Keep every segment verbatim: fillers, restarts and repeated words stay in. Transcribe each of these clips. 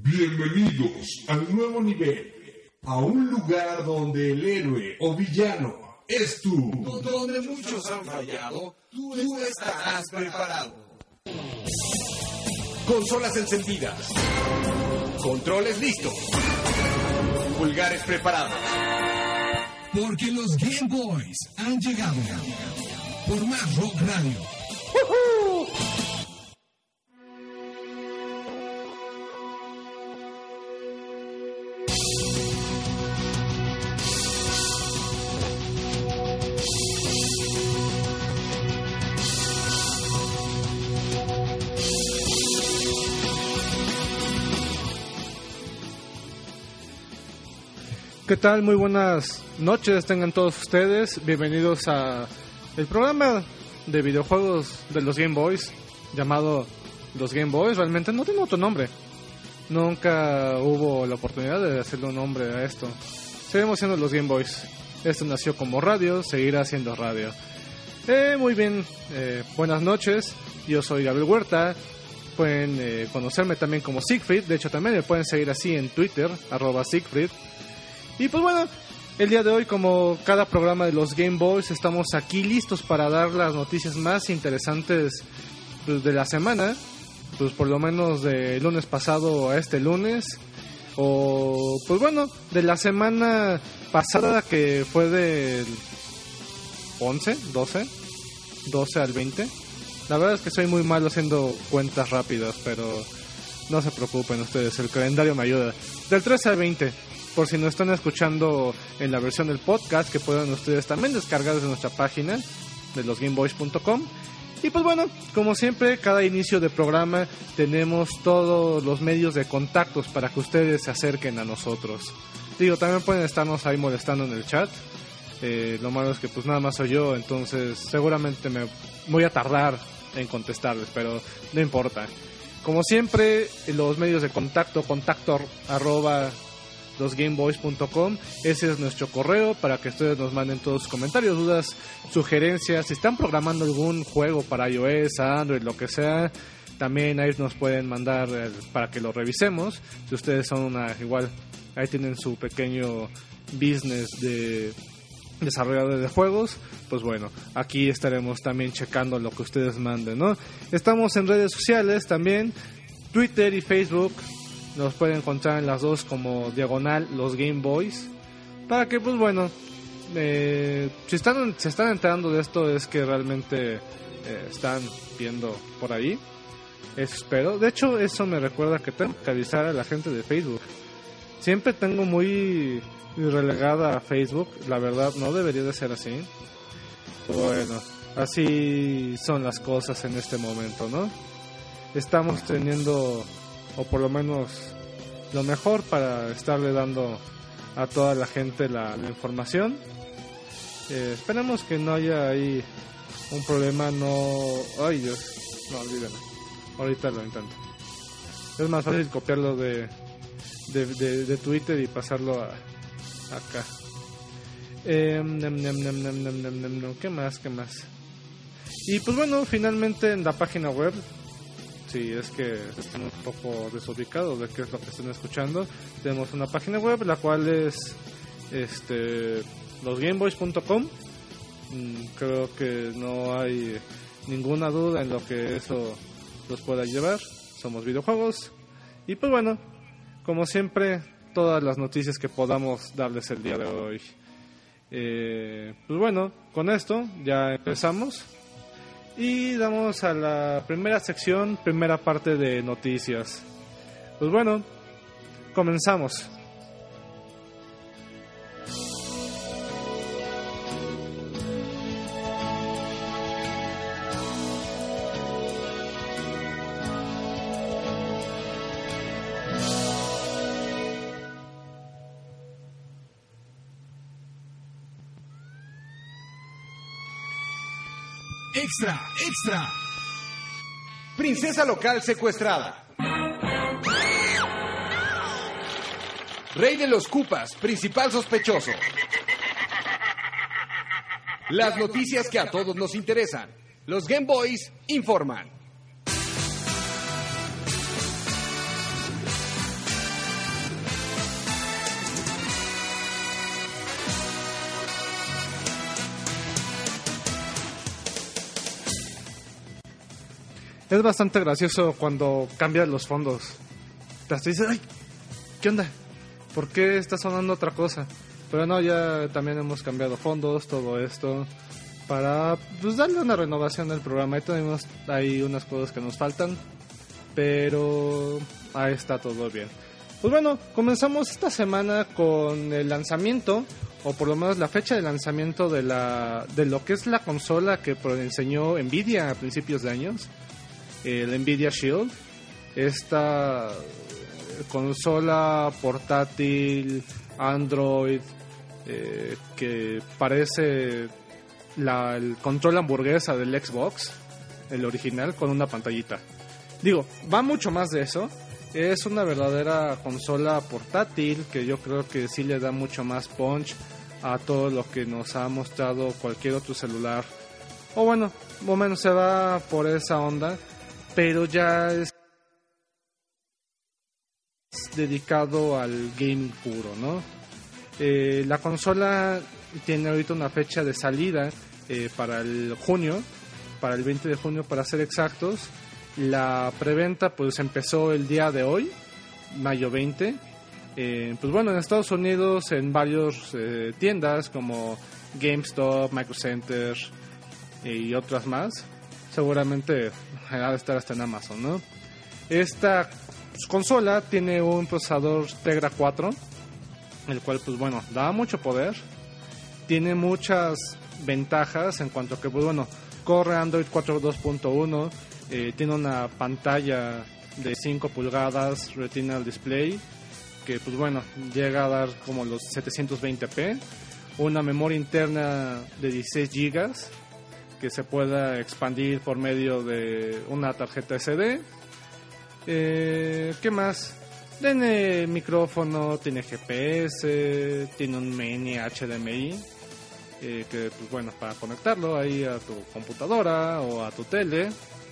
Bienvenidos al nuevo nivel, a un lugar donde el héroe o villano es tú. Donde muchos han fallado, tú, tú estarás preparado. Consolas encendidas, controles listos, pulgares preparados. Porque los Game Boys han llegado por Más Rock Radio. ¡Woohoo! ¿Qué tal? Muy buenas noches tengan todos ustedes. Bienvenidos a el programa de videojuegos de los Game Boys, llamado Los Game Boys. Realmente no tiene otro nombre. Nunca hubo la oportunidad de hacerle un nombre a esto. Seguimos siendo los Game Boys. Esto nació como radio, seguirá siendo radio. Eh, muy bien, eh, buenas noches. Yo soy Gabriel Huerta. Pueden eh, conocerme también como Siegfried. De hecho, también me pueden seguir así en Twitter, arroba Siegfried. Y pues bueno, el día de hoy, como cada programa de los Game Boys, estamos aquí listos para dar las noticias más interesantes, pues, de la semana. Pues por lo menos del lunes pasado a este lunes. O pues bueno, de la semana pasada, que fue del once, doce, doce al veinte. La verdad es que soy muy malo haciendo cuentas rápidas, pero no se preocupen ustedes, el calendario me ayuda. Del trece al veinte. Por si no están escuchando en la versión del podcast, que puedan ustedes también descargar desde nuestra página de los game boys punto com. Y pues bueno, como siempre, cada inicio de programa tenemos todos los medios de contactos para que ustedes se acerquen a nosotros. Digo, también pueden estarnos ahí molestando en el chat. Eh, lo malo es que pues nada más soy yo, entonces seguramente me voy a tardar en contestarles, pero no importa. Como siempre, los medios de contacto, contacto arroba los game boys punto com, ese es nuestro correo para que ustedes nos manden todos sus comentarios, dudas, sugerencias. Si están programando algún juego para iOS, Android, lo que sea, también ahí nos pueden mandar eh, para que lo revisemos. Si ustedes son una, igual, ahí tienen su pequeño business de desarrolladores de juegos, pues bueno, aquí estaremos también checando lo que ustedes manden, ¿no? Estamos en redes sociales también, Twitter y Facebook. Nos pueden encontrar en las dos como diagonal los Game Boys. Para que pues bueno, eh, si están se están enterando de esto, es que realmente eh, están viendo por ahí. Eso espero. De hecho, eso me recuerda que tengo que avisar a la gente de Facebook. Siempre tengo muy relegada a Facebook. La verdad no debería de ser así. Bueno, así son las cosas en este momento, ¿no? Estamos teniendo, o por lo menos lo mejor, para estarle dando a toda la gente la, la información. Eh, esperemos que no haya ahí un problema. No, ay Dios, no olvídenlo. Ahorita lo intento. Es más fácil copiarlo de de, de, de Twitter y pasarlo a acá. Eh, nem, nem, nem, nem, nem, nem, nem, nem. ¿Qué más? ¿Qué más? Y pues bueno, finalmente en la página web, si es que están un poco desubicados de qué es lo que están escuchando, tenemos una página web, la cual es este los game boys punto com. Mm, creo que no hay ninguna duda en lo que eso los pueda llevar. Somos videojuegos. Y pues bueno, como siempre, todas las noticias que podamos darles el día de hoy. Eh, pues bueno, con esto ya empezamos. Y damos a la primera sección, primera parte de noticias. Pues bueno, comenzamos. Extra, extra. Princesa local secuestrada. Rey de los Koopas, principal sospechoso. Las noticias que a todos nos interesan. Los Game Boys informan. es bastante gracioso cuando cambias los fondos. Te dices, ay, ¿qué onda? ¿Por qué está sonando otra cosa? Pero no, ya también hemos cambiado fondos, todo esto, para pues darle una renovación al programa. Ahí tenemos ahí unas cosas que nos faltan, pero ahí está todo bien. Pues bueno, comenzamos esta semana con el lanzamiento, o por lo menos la fecha de lanzamiento de la de lo que es la consola que enseñó Nvidia a principios de años, el Nvidia Shield. Esta consola portátil Android eh, que parece la, el control hamburguesa del Xbox, el original, con una pantallita. Digo, va mucho más de eso. Es una verdadera consola portátil que yo creo que sí le da mucho más punch a todo lo que nos ha mostrado cualquier otro celular. O bueno, o menos se va por esa onda, pero ya es dedicado al gaming puro, ¿no? Eh, la consola tiene ahorita una fecha de salida eh, para el junio, para el veinte de junio para ser exactos. La preventa pues empezó el día de hoy, mayo veinte. Eh, pues bueno, en Estados Unidos en varios eh, tiendas como GameStop, Micro Center eh, y otras más. Seguramente ha de estar hasta en Amazon, ¿no? Esta pues, consola tiene un procesador Tegra cuatro, el cual pues bueno, da mucho poder. Tiene muchas ventajas en cuanto a que pues bueno, corre Android cuatro punto dos punto uno. Eh, tiene una pantalla de cinco pulgadas Retinal Display que pues bueno llega a dar como los setecientos veinte p, una memoria interna de dieciséis gigas que se pueda expandir por medio de una tarjeta ese de. Eh, ¿qué más? Tiene micrófono, tiene G P S, tiene un mini H D M I eh, que pues bueno para conectarlo ahí a tu computadora o a tu tele.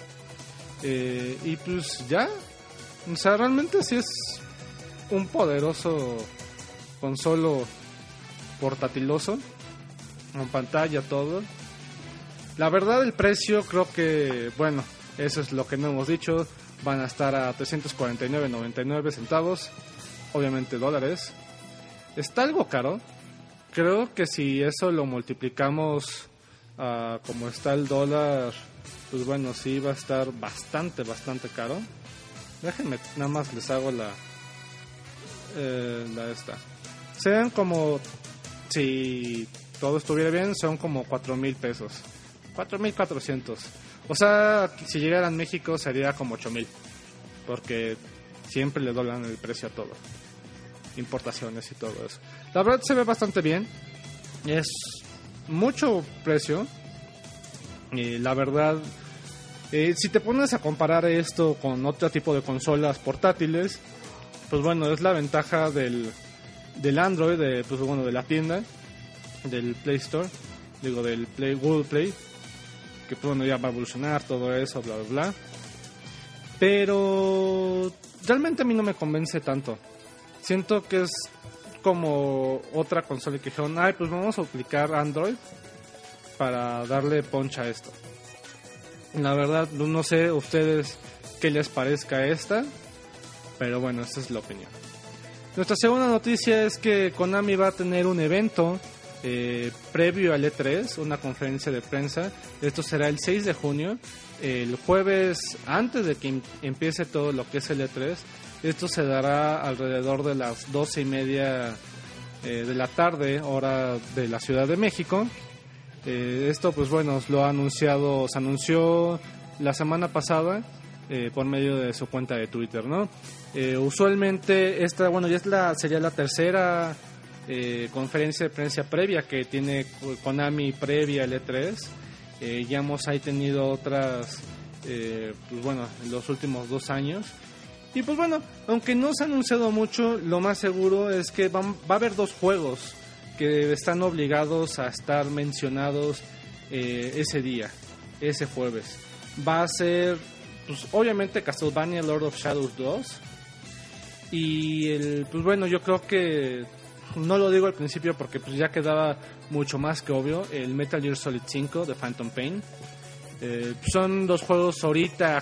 Eh, y pues ya, o sea, realmente sí es un poderoso consolo portatiloso, con pantalla, todo. La verdad, el precio creo que, bueno, eso es lo que no hemos dicho, van a estar a trescientos cuarenta y nueve con noventa y nueve centavos, obviamente dólares. Está algo caro, creo que si eso lo multiplicamos a uh, como está el dólar, pues bueno, sí va a estar bastante, bastante caro. Déjenme, nada más les hago la... Eh, la esta. Sean como... Si todo estuviera bien, son como cuatro mil pesos. cuatro mil cuatrocientos. O sea, si llegara a México sería como ocho mil. Porque siempre le doblan el precio a todo. Importaciones y todo eso. La verdad se ve bastante bien. Es mucho precio. Y la verdad... Eh, si te pones a comparar esto con otro tipo de consolas portátiles, pues bueno, es la ventaja del, del Android, de, pues bueno, de la tienda, del Play Store, digo, del Play, Google Play, que pues bueno, ya va a evolucionar todo eso, bla, bla, bla. Pero realmente a mí no me convence tanto. Siento que es como otra consola que dijeron, ay, pues vamos a aplicar Android para darle punch a esto. La verdad, no sé ustedes qué les parezca esta, pero bueno, esta es la opinión. Nuestra segunda noticia es que Konami va a tener un evento eh, previo al E tres, una conferencia de prensa. Esto será el seis de junio, el jueves antes de que em- empiece todo lo que es el E tres. Esto se dará alrededor de las doce y media eh, de la tarde, hora de la Ciudad de México. Eh, esto pues bueno, lo ha anunciado, se anunció la semana pasada eh, por medio de su cuenta de Twitter, ¿no? Eh, usualmente esta, bueno, ya es la, sería la tercera eh, conferencia de prensa previa que tiene Konami previa al E tres. Eh, ya hemos ahí tenido otras, eh, pues bueno, en los últimos dos años. Y pues bueno, aunque no se ha anunciado mucho, lo más seguro es que va, va a haber dos juegos que están obligados a estar mencionados eh, ese día, ese jueves. Va a ser, pues obviamente, Castlevania Lord of Shadows dos. Y el, pues bueno, yo creo que no lo digo al principio porque pues ya quedaba mucho más que obvio, el Metal Gear Solid cinco de Phantom Pain. Eh, son dos juegos ahorita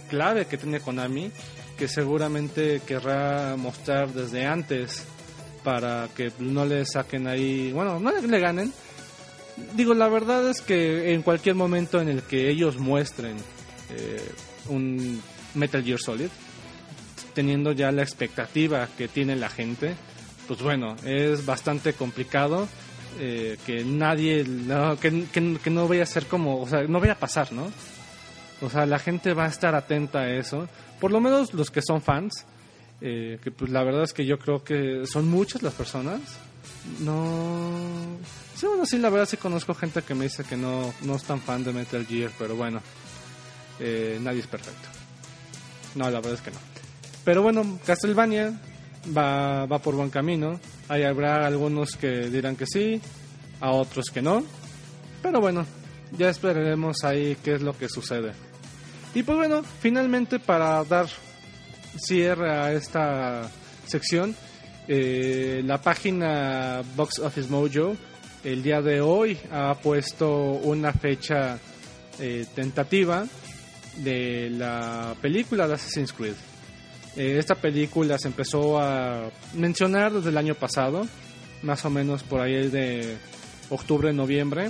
clave que tiene Konami, que seguramente querrá mostrar desde antes para que no le saquen ahí, bueno, no le ganen. Digo, la verdad es que en cualquier momento en el que ellos muestren eh, un Metal Gear Solid, teniendo ya la expectativa que tiene la gente, pues bueno, es bastante complicado eh, que nadie, no, que, que, que no vaya a ser como, o sea, no vaya a pasar, ¿no? O sea, la gente va a estar atenta a eso, por lo menos los que son fans, eh, que pues la verdad es que yo creo que son muchas las personas. No... Sí, bueno, sí, la verdad sí conozco gente que me dice que no, no es tan fan de Metal Gear, pero bueno, eh, nadie es perfecto. No, la verdad es que no. Pero bueno, Castlevania va, va por buen camino. Ahí habrá algunos que dirán que sí, a otros que no. Pero bueno, ya esperaremos ahí qué es lo que sucede. Y pues bueno, finalmente para dar cierre a esta sección, Eh, la página Box Office Mojo el día de hoy ha puesto una fecha eh, tentativa de la película de Assassin's Creed. Eh, esta película se empezó a mencionar desde el año pasado, más o menos por ahí de octubre, noviembre.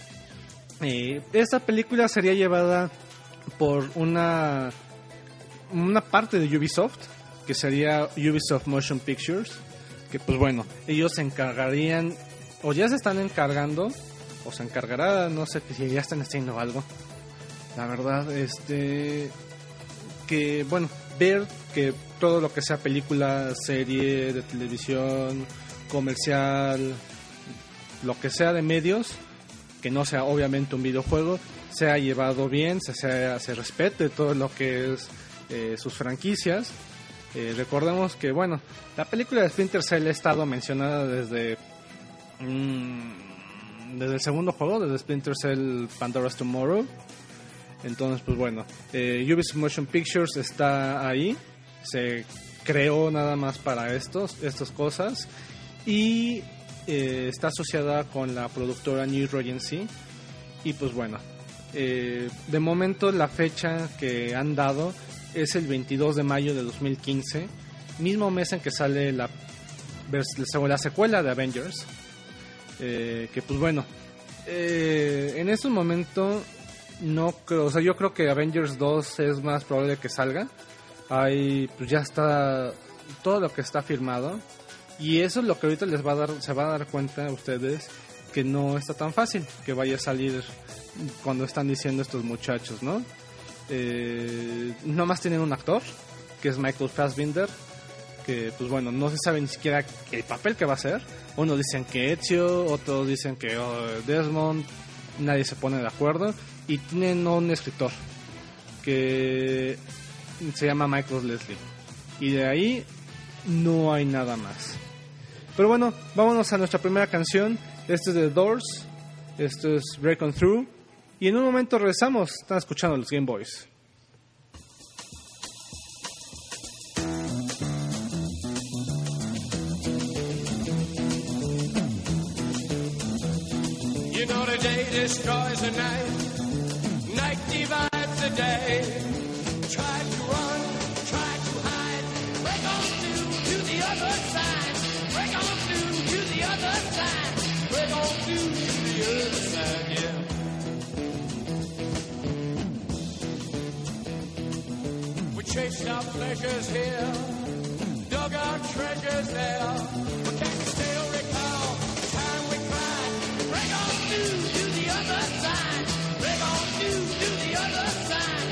Eh, esta película sería llevada por una una parte de Ubisoft, que sería Ubisoft Motion Pictures, que pues bueno, ellos se encargarían, o ya se están encargando, o se encargará, no sé si ya están haciendo algo, la verdad, este, que bueno, ver que todo lo que sea película, serie de televisión, comercial, lo que sea de medios, que no sea obviamente un videojuego, sea llevado bien, se, sea, se respete todo lo que es eh, sus franquicias. Eh, recordemos que, bueno, la película de Splinter Cell ha estado mencionada desde mmm, desde el segundo juego, desde Splinter Cell Pandora's Tomorrow. Entonces, pues bueno, eh, Ubisoft Motion Pictures está ahí, se creó nada más para estos, estas cosas, y eh, está asociada con la productora New Regency. Y pues bueno, eh, de momento la fecha que han dado es el veintidós de mayo de dos mil quince, mismo mes en que sale la, la secuela de Avengers, eh, que pues bueno, eh, en este momento no creo, o sea, yo creo que Avengers dos es más probable que salga. Ahí pues ya está todo lo que está firmado, y eso es lo que ahorita les va a dar, se van a dar cuenta a ustedes que no está tan fácil que vaya a salir cuando están diciendo estos muchachos, ¿no? Eh, nomás tienen un actor, que es Michael Fassbender, que pues bueno, no se sabe ni siquiera el papel que va a hacer. Unos dicen que Ezio, otros dicen que oh, Desmond, nadie se pone de acuerdo. Y tienen un escritor que se llama Michael Leslie, y de ahí no hay nada más. Pero bueno, vámonos a nuestra primera canción. Este es de The Doors, esto es Break On Through, y en un momento regresamos. Están escuchando los Game Boys. You know the day destroys the night, night divides the day. Try to run, try to hide, break on through to the other side, break on through to the other side, break on through to the other side, yeah. We chased our pleasures here, dug our treasures there, but can you still recall the time we cried? Break on through to the other side, break on through to the other side.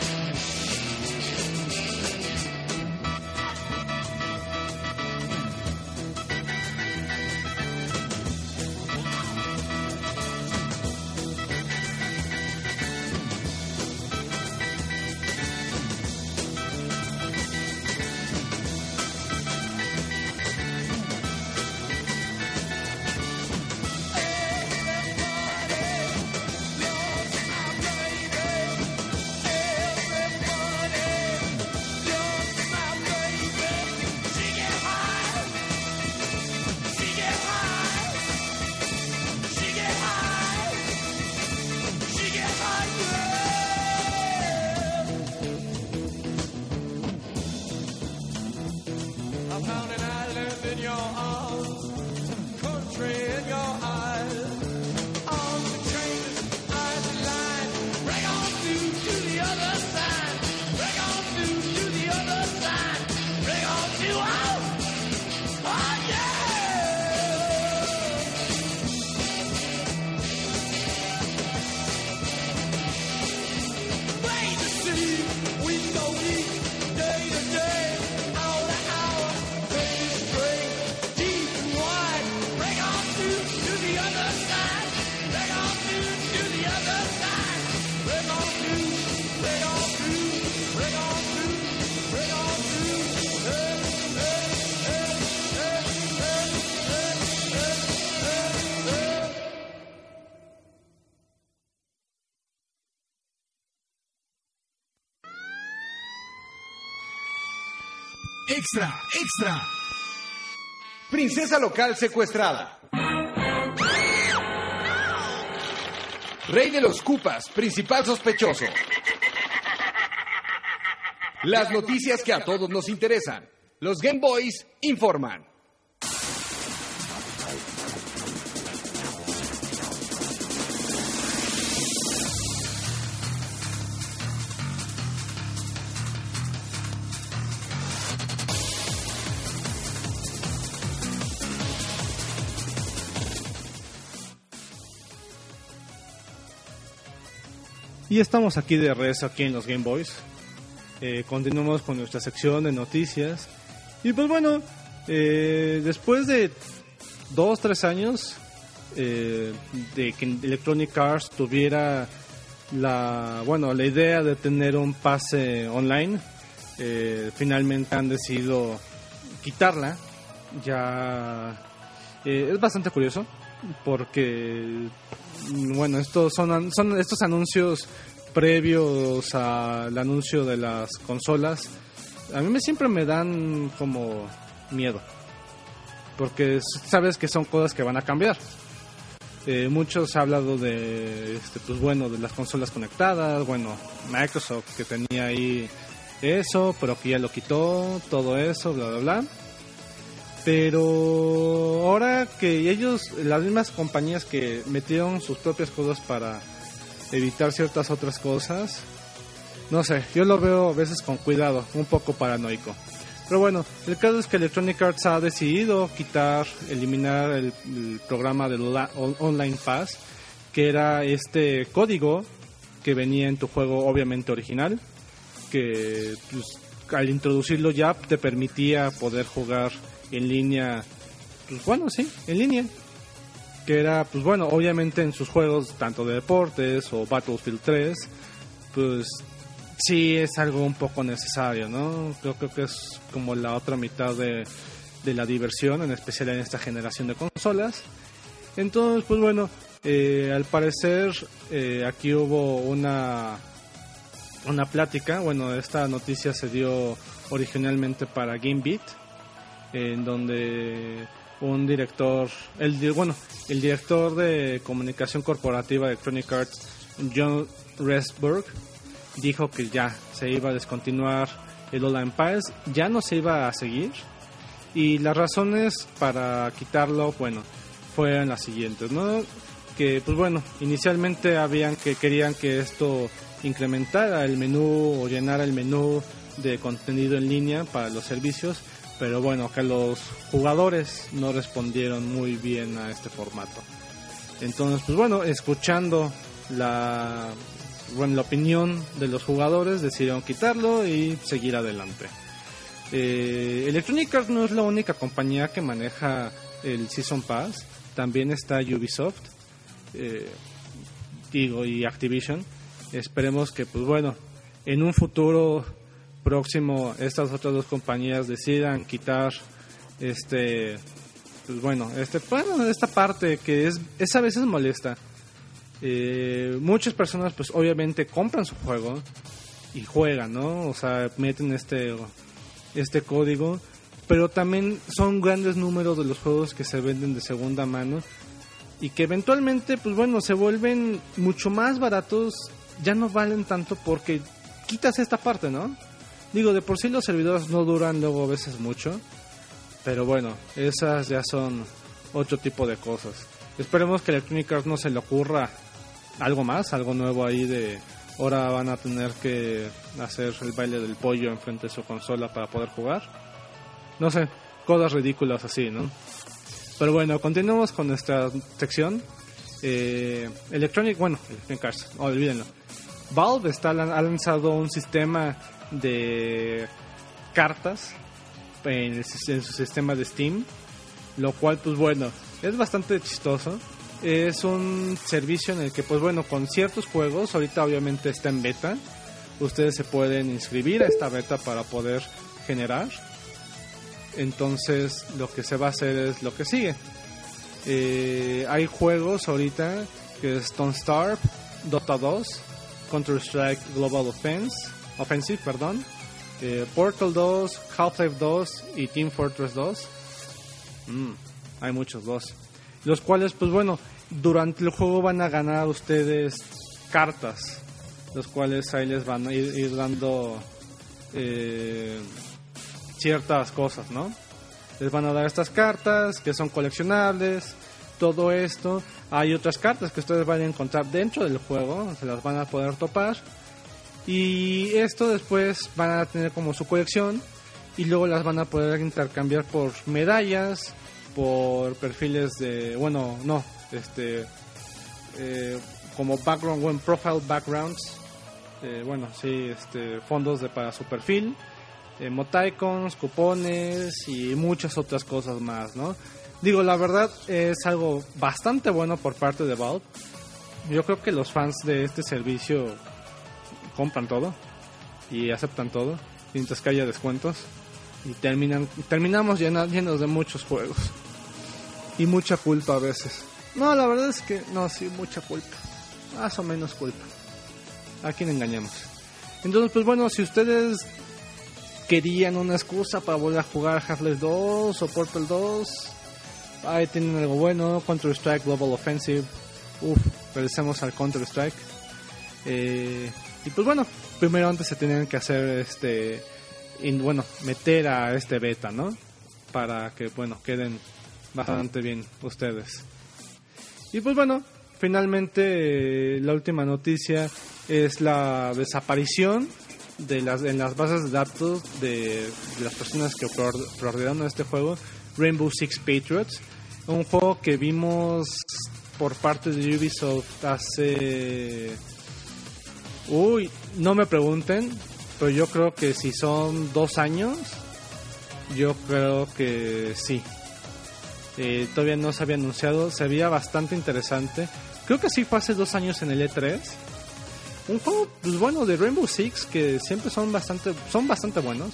extra, extra. Princesa local secuestrada. Rey de los Koopas, principal sospechoso. Las noticias que a todos nos interesan. Los Game Boys informan. Y estamos aquí de regreso aquí en los Game Boys. Eh, continuamos con nuestra sección de noticias. Y pues bueno, eh, después de dos, tres años eh, de que Electronic Arts tuviera la, bueno, la idea de tener un pase online, eh, finalmente han decidido quitarla. Ya eh, es bastante curioso porque, bueno, estos son, son estos anuncios previos al anuncio de las consolas. A mí me, siempre me dan como miedo, porque sabes que son cosas que van a cambiar. Eh, muchos han hablado de, este, pues bueno, de las consolas conectadas. Bueno, Microsoft que tenía ahí eso, pero que ya lo quitó, todo eso, bla, bla, bla. Pero ahora que ellos, las mismas compañías que metieron sus propias cosas para evitar ciertas otras cosas, no sé, yo lo veo a veces con cuidado, un poco paranoico. Pero bueno, el caso es que Electronic Arts ha decidido quitar, eliminar el, el programa del Online Pass, que era este código que venía en tu juego obviamente original, que pues, al introducirlo ya te permitía poder jugar en línea, pues bueno, sí, en línea, que era, pues bueno, obviamente en sus juegos tanto de deportes o Battlefield tres, pues sí es algo un poco necesario, ¿no? Creo, creo que es como la otra mitad de, de la diversión, en especial en esta generación de consolas. Entonces, pues bueno, eh, al parecer eh, aquí hubo una una plática, bueno, esta noticia se dio originalmente para GameBeat, en donde un director, el bueno, el director de comunicación corporativa de Electronic Arts, John Resberg, dijo que ya se iba a descontinuar el Online Pass, ya no se iba a seguir, y las razones para quitarlo, bueno, fueron las siguientes, ¿no? Que pues bueno, inicialmente habían que querían que esto incrementara el menú o llenara el menú de contenido en línea para los servicios, pero bueno, que los jugadores no respondieron muy bien a este formato. Entonces, pues bueno, escuchando la, bueno, la opinión de los jugadores, decidieron quitarlo y seguir adelante. Eh, Electronic Arts no es la única compañía que maneja el Season Pass, también está Ubisoft, eh, digo, y Activision. Esperemos que, pues bueno, en un futuro próximo estas otras dos compañías decidan quitar este, pues bueno, este, bueno, esta parte que es, es a veces molesta. Eh, muchas personas, pues obviamente compran su juego y juegan, ¿no? O sea, meten este, este código, pero también son grandes números de los juegos que se venden de segunda mano y que eventualmente, pues bueno, se vuelven mucho más baratos, ya no valen tanto porque quitas esta parte, ¿no? Digo, de por sí los servidores no duran luego a veces mucho, pero bueno, esas ya son otro tipo de cosas. Esperemos que Electronic Arts no se le ocurra algo más, algo nuevo ahí de ahora van a tener que hacer el baile del pollo enfrente de su consola para poder jugar. No sé, cosas ridículas así, ¿no? Pero bueno, continuamos con nuestra sección. Eh, Electronic, bueno, Electronic Arts, oh, olvídenlo. Valve está, ha lanzado un sistema de cartas en, el, en su sistema de Steam, lo cual pues bueno, es bastante chistoso. Es un servicio en el que pues bueno, con ciertos juegos, ahorita obviamente está en beta, ustedes se pueden inscribir a esta beta para poder generar. Entonces lo que se va a hacer es lo que sigue. Eh, hay juegos ahorita que es Don't Starve, Dota dos, Counter-Strike Global Offense, Offensive, perdón, eh, Portal dos, Half-Life dos y Team Fortress dos. Mm, hay muchos dos. Los cuales, pues bueno, durante el juego van a ganar ustedes cartas, los cuales ahí les van a ir, ir dando eh, ciertas cosas, ¿no? Les van a dar estas cartas que son coleccionables, todo esto. Hay otras cartas que ustedes van a encontrar dentro del juego, se las van a poder topar. Y esto después van a tener como su colección y luego las van a poder intercambiar por medallas, por perfiles de, bueno, no, este, eh, como background, bueno, profile backgrounds, eh, bueno, sí, este, fondos de para su perfil, emoticons, cupones y muchas otras cosas más, ¿no? Digo, la verdad es algo bastante bueno por parte de Valve. Yo creo que los fans de este servicio compran todo y aceptan todo, mientras que haya descuentos. Y terminan, terminamos llena, llenos de muchos juegos. Y mucha culpa a veces. No, la verdad es que no, sí, mucha culpa. Más o menos culpa. ¿A quién engañamos? Entonces, pues bueno, si ustedes querían una excusa para volver a jugar Half-Life dos o Portal dos, ahí tienen algo bueno. Counter-Strike Global Offensive. Uf, regresemos al Counter-Strike. Eh, y pues bueno, primero antes se tenían que hacer este... Y bueno, meter a este beta, ¿no? Para que, bueno, queden bastante bien ustedes. Y pues bueno, finalmente eh, la última noticia es la desaparición de las en las bases de datos de, de las personas que preordenaron este juego, Rainbow Six Patriots, un juego que vimos por parte de Ubisoft hace... Uy, no me pregunten, pero yo creo que si son dos años, yo creo que sí. Eh, todavía no se había anunciado, se veía bastante interesante. Creo que sí fue hace dos años en el E tres. Un juego, pues bueno, de Rainbow Six que siempre son bastante, son bastante buenos.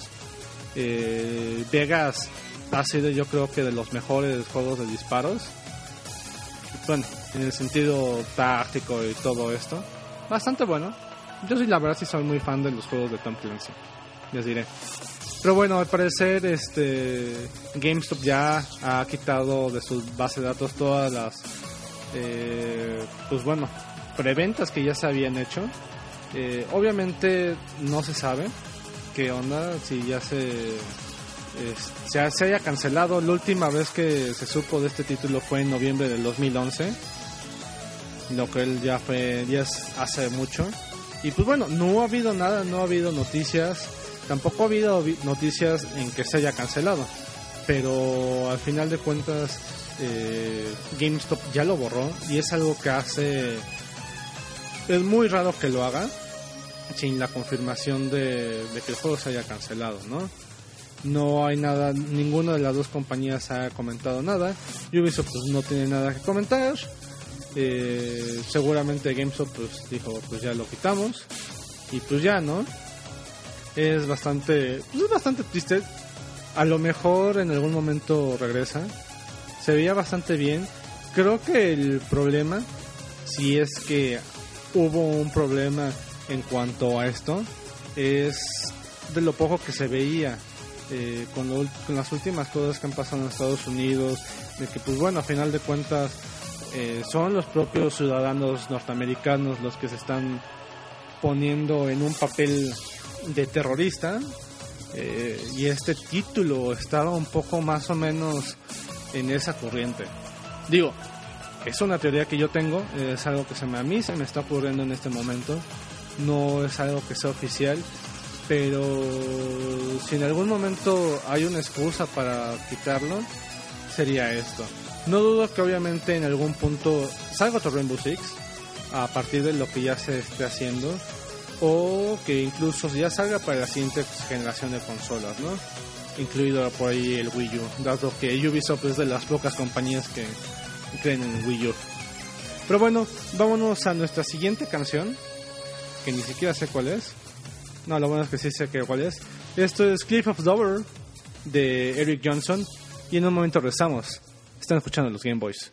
Eh, Vegas ha sido, yo creo que de los mejores juegos de disparos. Bueno, en el sentido táctico y todo esto, bastante bueno. Yo sí, la verdad, sí soy muy fan de los juegos de Tom Clancy, les diré. Pero bueno, al parecer este GameStop ya ha quitado de su base de datos todas las eh, pues bueno, preventas que ya se habían hecho. Eh, obviamente no se sabe qué onda, si ya se, eh, se se haya cancelado. La última vez que se supo de este título fue en noviembre del dos mil once, lo que él ya fue ya es hace mucho. Y pues bueno, no ha habido nada, no ha habido noticias, tampoco ha habido noticias en que se haya cancelado, pero al final de cuentas eh, GameStop ya lo borró y es algo que hace, es muy raro que lo haga sin la confirmación de, de que el juego se haya cancelado, ¿no? No hay nada, ninguna de las dos compañías ha comentado nada. Ubisoft pues no tiene nada que comentar. Eh, seguramente GameStop pues dijo, pues ya lo quitamos y pues ya, ¿no? Es bastante, pues es bastante triste. A lo mejor en algún momento regresa. Se veía bastante bien. Creo que el problema, si es que hubo un problema en cuanto a esto, es de lo poco que se veía eh, con, lo, con las últimas cosas que han pasado en Estados Unidos, de que pues bueno, a final de cuentas Eh, son los propios ciudadanos norteamericanos los que se están poniendo en un papel de terrorista, eh, y este título estaba un poco más o menos en esa corriente. Digo, es una teoría que yo tengo, es algo que se me, a mí se me está ocurriendo en este momento, no es algo que sea oficial, pero si en algún momento hay una excusa para quitarlo, sería esto. No dudo que obviamente en algún punto salga otro Rainbow Six a partir de lo que ya se esté haciendo, o que incluso ya salga para la siguiente generación de consolas, ¿no? Incluido por ahí el Wii U, dado que Ubisoft es de las pocas compañías que creen en el Wii U. Pero bueno, vámonos a nuestra siguiente canción, que ni siquiera sé cuál es. No, lo bueno es que sí sé que cuál es. Esto es Cliff of Dover de Eric Johnson, y en un momento regresamos. Están escuchando los Game Boys.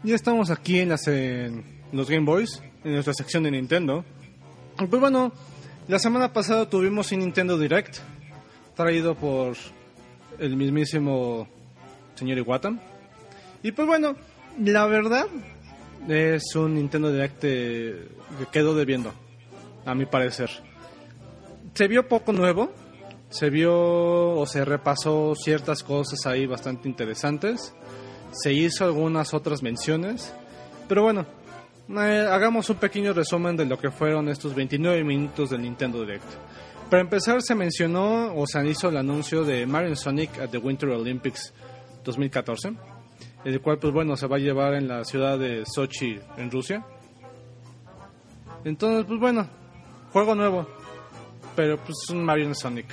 Ya estamos aquí en, las, en los Game Boys, en nuestra sección de Nintendo. Pues bueno, la semana pasada tuvimos un Nintendo Direct, traído por el mismísimo señor Iwata. Y pues bueno, la verdad es un Nintendo Direct que quedó debiendo, a mi parecer. Se vio poco nuevo, se vio o se repasó ciertas cosas ahí bastante interesantes. Se hizo algunas otras menciones, pero bueno, eh, hagamos un pequeño resumen de lo que fueron estos veintinueve minutos del Nintendo Direct. Para empezar, se mencionó o se hizo el anuncio de Mario Sonic at the Winter Olympics dos mil catorce, el cual pues bueno se va a llevar en la ciudad de Sochi, en Rusia. Entonces pues bueno, juego nuevo, pero pues es un Mario Sonic.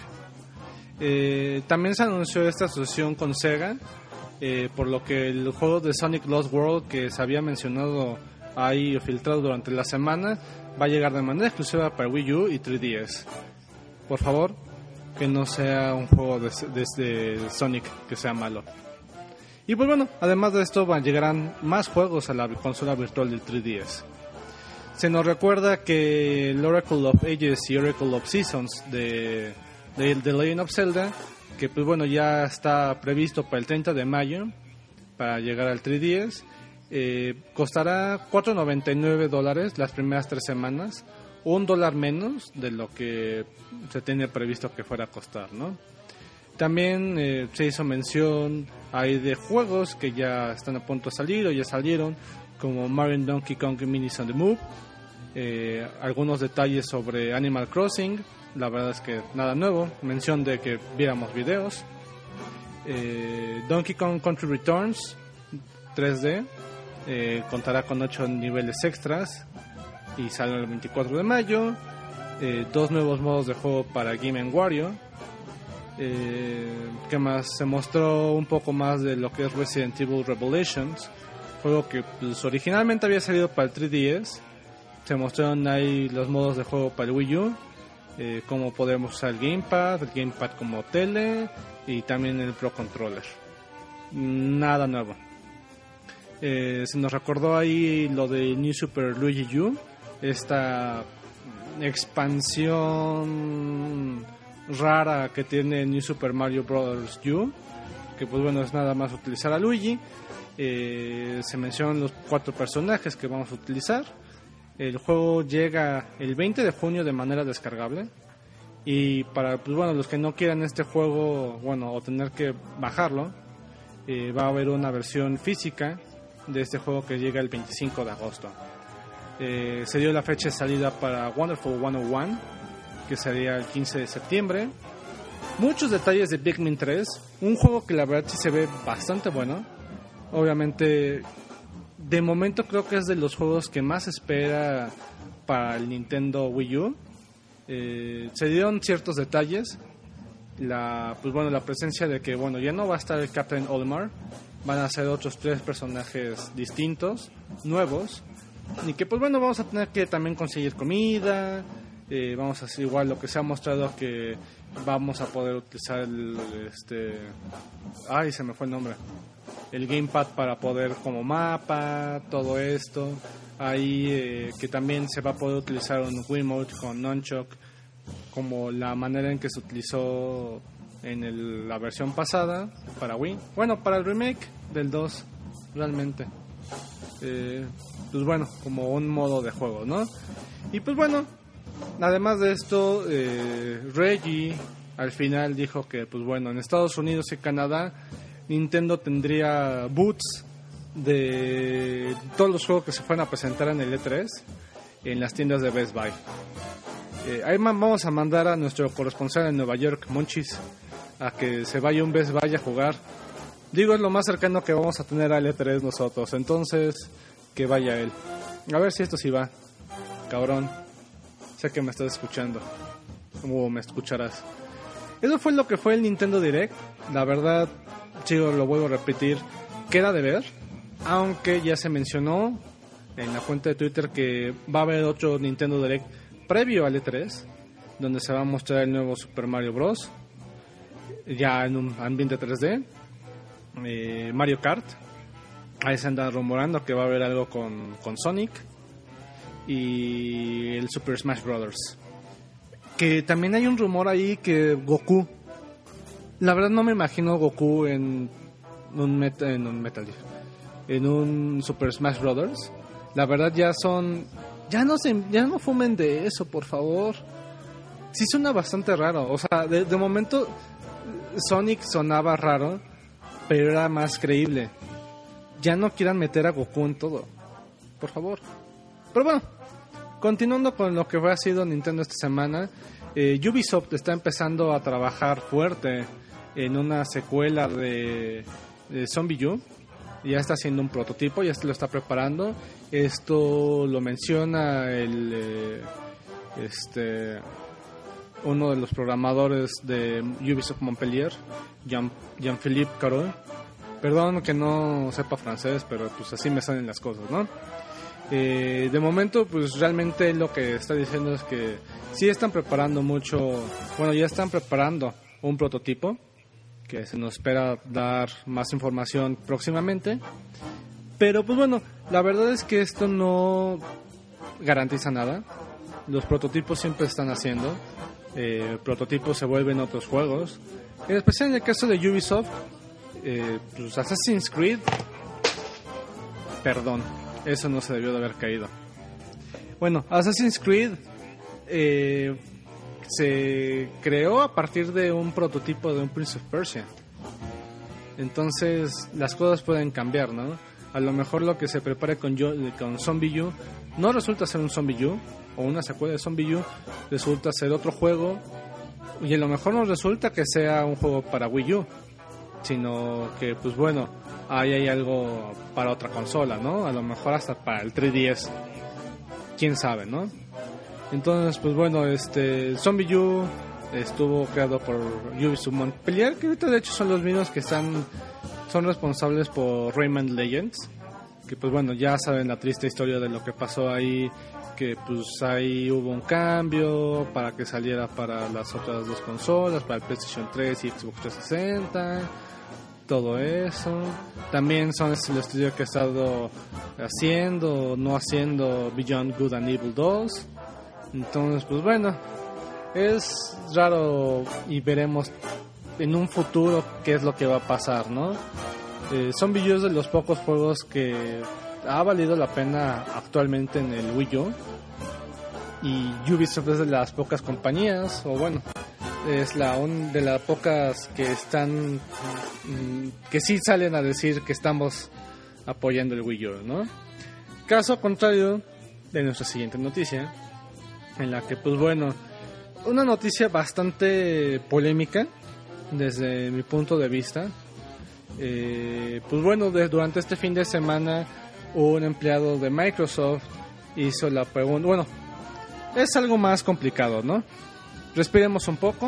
Eh, también se anunció esta asociación con Sega. Eh, por lo que el juego de Sonic Lost World que se había mencionado ahí filtrado durante la semana va a llegar de manera exclusiva para Wii U y tres D S. Por favor, que no sea un juego de, de, de Sonic que sea malo. Y pues bueno, además de esto van, llegarán más juegos a la consola virtual del tres D S. Se nos recuerda que el Oracle of Ages y Oracle of Seasons de, de The Legend of Zelda, que pues bueno ya está previsto para el treinta de mayo para llegar al tres D S, eh, costará cuatro noventa y nueve dólares las primeras tres semanas, un dólar menos de lo que se tenía previsto que fuera a costar, ¿no? También eh, se hizo mención ahí de juegos que ya están a punto de salir o ya salieron, como Mario and Donkey Kong Minis on the Move, eh, algunos detalles sobre Animal Crossing. La verdad es que nada nuevo, mención de que viéramos videos. eh, Donkey Kong Country Returns tres D eh, contará con ocho niveles extras y sale el veinticuatro de mayo. eh, Dos nuevos modos de juego para Game and Wario. eh, ¿Qué más? Se mostró un poco más de lo que es Resident Evil Revelations, juego que pues, originalmente había salido para el tres D S. Se mostraron ahí los modos de juego para el Wii U, Eh, cómo podemos usar el Gamepad, el Gamepad como tele y también el Pro Controller. Nada nuevo. Eh, se nos recordó ahí lo de New Super Luigi U, esta expansión rara que tiene New Super Mario Bros. U, que pues bueno es nada más utilizar a Luigi. Eh, se mencionan los cuatro personajes que vamos a utilizar. El juego llega el veinte de junio de manera descargable. Y para pues bueno, los que no quieran este juego, bueno, o tener que bajarlo, eh, va a haber una versión física de este juego que llega el veinticinco de agosto. Eh, se dio la fecha de salida para Wonderful ciento uno, que sería el quince de septiembre. Muchos detalles de Pikmin tres, un juego que la verdad sí se ve bastante bueno. Obviamente, de momento creo que es de los juegos que más espera para el Nintendo Wii U. Eh, se dieron ciertos detalles. La, pues bueno, la presencia de que bueno ya no va a estar el Captain Olimar, van a ser otros tres personajes distintos, nuevos, y que pues bueno vamos a tener que también conseguir comida. Eh, vamos a hacer igual lo que se ha mostrado, que vamos a poder utilizar el, este, ay se me fue el nombre, el Gamepad para poder como mapa, todo esto. Ahí eh, que también se va a poder utilizar un Wiimote con Nunchuk, como la manera en que se utilizó en el, la versión pasada para Wii. Bueno, para el remake del dos, realmente. Eh, pues bueno, como un modo de juego, ¿no? Y pues bueno, además de esto, eh, Reggie al final dijo que pues bueno, en Estados Unidos y Canadá Nintendo tendría booths de todos los juegos que se fueran a presentar en el E tres en las tiendas de Best Buy. Eh, ahí vamos a mandar a nuestro corresponsal en Nueva York, Monchis, a que se vaya un Best Buy a jugar. Digo, es lo más cercano que vamos a tener al E tres nosotros, entonces que vaya él. A ver si esto sí va, cabrón. Sé que me estás escuchando, o me escucharás. Eso fue lo que fue el Nintendo Direct. La verdad, chico, lo vuelvo a repetir, queda de ver. Aunque ya se mencionó en la cuenta de Twitter que va a haber otro Nintendo Direct previo al E tres, donde se va a mostrar el nuevo Super Mario Bros. Ya en un ambiente tres D, eh, Mario Kart, ahí se anda rumorando que va a haber algo con, con Sonic y el Super Smash Bros. Que también hay un rumor ahí que Goku, la verdad no me imagino Goku en un meta, en un Metal Gear, en un Super Smash Bros. La verdad ya son, ya no se, ya no fumen de eso, por favor. Sí suena bastante raro, o sea, de, de momento Sonic sonaba raro, pero era más creíble. Ya no quieran meter a Goku en todo, por favor. Pero bueno, continuando con lo que ha sido Nintendo esta semana, eh, Ubisoft está empezando a trabajar fuerte en una secuela de, de Zombie U. Ya está haciendo un prototipo, ya se lo está preparando. Esto lo menciona el eh, este uno de los programadores de Ubisoft Montpellier, Jean, Jean-Philippe Carol. Perdón que no sepa francés, pero pues así me salen las cosas, ¿no? Eh, de momento, pues realmente lo que está diciendo es que sí están preparando mucho, bueno, ya están preparando un prototipo que se nos espera dar más información próximamente. Pero pues bueno, la verdad es que esto no garantiza nada. Los prototipos siempre están haciendo. Eh, prototipos se vuelven otros juegos. En especial en el caso de Ubisoft, eh, pues Assassin's Creed, perdón, eso no se debió de haber caído. Bueno, Assassin's Creed eh, se creó a partir de un prototipo de un Prince of Persia. Entonces las cosas pueden cambiar, ¿no? A lo mejor lo que se prepare con, yo, con Zombie U no resulta ser un Zombie U o una secuela de Zombie U, resulta ser otro juego, y a lo mejor no resulta que sea un juego para Wii U, sino que pues bueno, ahí hay algo para otra consola, ¿no? A lo mejor hasta para el tres D S, quién sabe, ¿no? Entonces pues bueno, este Zombie U estuvo creado por Ubisoft Montpellier, que ahorita de hecho son los mismos que están son responsables por Rayman Legends, que pues bueno, ya saben la triste historia de lo que pasó ahí, que pues ahí hubo un cambio para que saliera para las otras dos consolas, para el PlayStation tres y Xbox trescientos sesenta, todo eso. También son el estudio que ha estado haciendo o no haciendo Beyond Good and Evil dos. Entonces pues bueno, es raro y veremos en un futuro qué es lo que va a pasar, ¿no? Eh, Zombie U es de los pocos juegos que ha valido la pena actualmente en el Wii U, y Ubisoft es de las pocas compañías, o bueno, es la un, de las pocas que están mm, que sí salen a decir que estamos apoyando el Wii U, ¿no? Caso contrario de nuestra siguiente noticia, en la que pues bueno, una noticia bastante polémica desde mi punto de vista. Eh, pues bueno, de, durante este fin de semana un empleado de Microsoft hizo la pregunta, bueno, es algo más complicado, ¿no? Respiremos un poco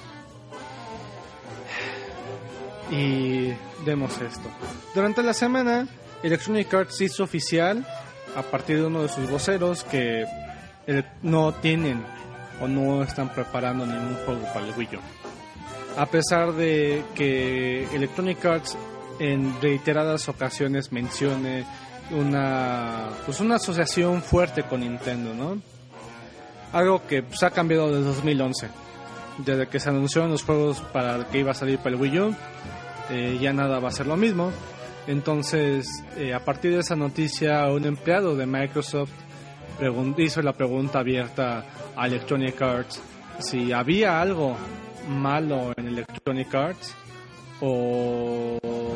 y demos esto. Durante la semana, Electronic Arts hizo oficial, a partir de uno de sus voceros, que eh, no tienen o no están preparando ningún juego para el Wii U. A pesar de que Electronic Arts en reiteradas ocasiones mencione una pues una asociación fuerte con Nintendo, ¿no? Algo que pues, ha cambiado desde dos mil once. Desde que se anunciaron los juegos para que iba a salir para el Wii U, eh, ya nada va a ser lo mismo. Entonces, eh, a partir de esa noticia, un empleado de Microsoft pregun- hizo la pregunta abierta a Electronic Arts si había algo malo en Electronic Arts, o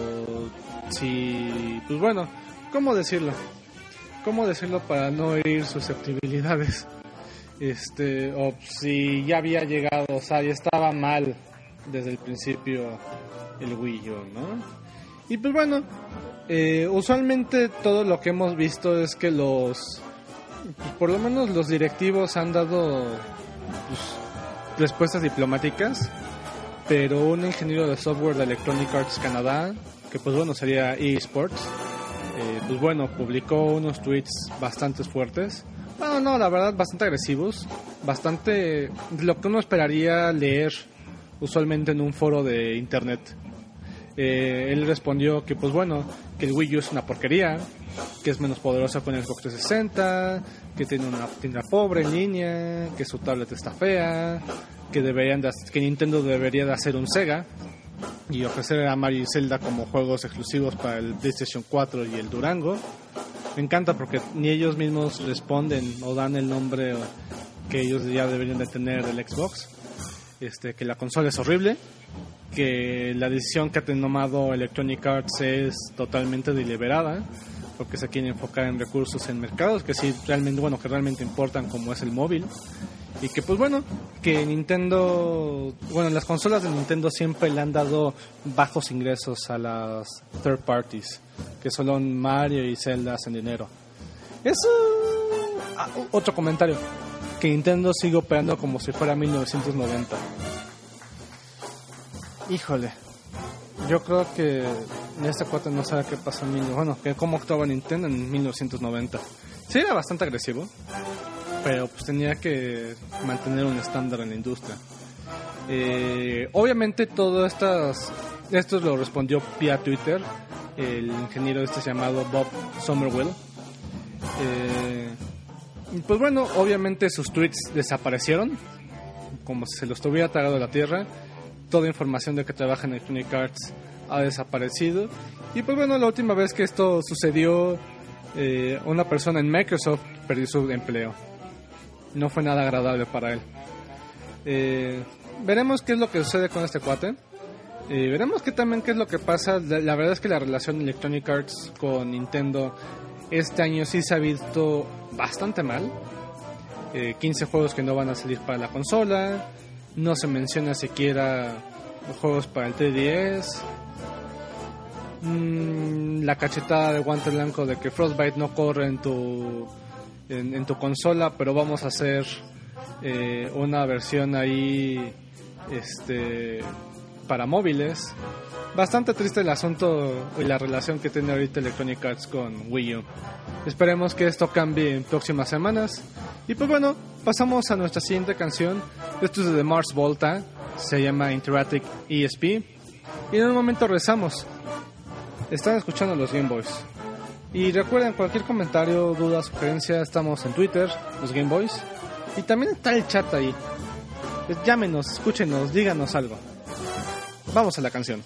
si, pues bueno, ¿cómo decirlo? ¿Cómo decirlo para no herir susceptibilidades? Este, o si ya había llegado, o sea, ya estaba mal desde el principio el Wii U, ¿no? Y pues bueno, eh, usualmente todo lo que hemos visto es que los, pues por lo menos los directivos han dado pues, respuestas diplomáticas, pero un ingeniero de software de Electronic Arts Canadá, que pues bueno sería eSports, eh, pues bueno, publicó unos tweets bastante fuertes. Bueno, no, la verdad, bastante agresivos, bastante lo que uno esperaría leer usualmente en un foro de internet. Eh, él respondió que pues bueno, que el Wii U es una porquería, que es menos poderoso con el Xbox trescientos sesenta, que tiene una tienda pobre en línea, que su tablet está fea, que deberían de, que Nintendo debería de hacer un Sega y ofrecer a Mario y Zelda como juegos exclusivos para el PlayStation cuatro y el Durango. Me encanta porque ni ellos mismos responden o dan el nombre que ellos ya deberían de tener del Xbox. Este, que la consola es horrible, que la decisión que ha tomado Electronic Arts es totalmente deliberada, porque se quiere enfocar en recursos en mercados que sí realmente, bueno, que realmente importan, como es el móvil. Y que pues bueno, que Nintendo, bueno, las consolas de Nintendo siempre le han dado bajos ingresos a las third parties, que solo Mario y Zelda hacen dinero. Eso, ah, otro comentario, que Nintendo sigue operando como si fuera mil novecientos noventa. Híjole, yo creo que este cuate no sabe qué pasó en mil, bueno, que cómo actuaba Nintendo en mil novecientos noventa. Sí, era bastante agresivo, pero pues tenía que mantener un estándar en la industria. Eh, obviamente todo estas, esto lo respondió vía Twitter el ingeniero este llamado Bob Somerville. Eh, pues bueno, obviamente sus tweets desaparecieron, como si se los tuviera tragado de la tierra. Toda información de que trabaja en Electronic Arts ha desaparecido. Y pues bueno, la última vez que esto sucedió, eh, una persona en Microsoft perdió su empleo. No fue nada agradable para él. Eh, veremos qué es lo que sucede con este cuate. Eh, veremos que también qué es lo que pasa. La, la verdad es que la relación de Electronic Arts con Nintendo este año sí se ha visto bastante mal. Eh, quince juegos que no van a salir para la consola. No se menciona siquiera juegos para el tres D S. Mm, la cachetada de guante blanco de que Frostbite no corre en tu en, en tu consola, pero vamos a hacer eh, una versión ahí este para móviles. Bastante triste el asunto y la relación que tiene ahorita Electronic Arts con Wii U. Esperemos que esto cambie en próximas semanas. Y pues bueno, pasamos a nuestra siguiente canción. Esto es de Mars Volta, se llama Interactive E S P. Y en un momento regresamos. Están escuchando los Game Boys. Y recuerden, cualquier comentario, duda, sugerencia, estamos en Twitter, los Game Boys. Y también está el chat ahí. Llámenos, escúchenos, díganos algo. Vamos a la canción.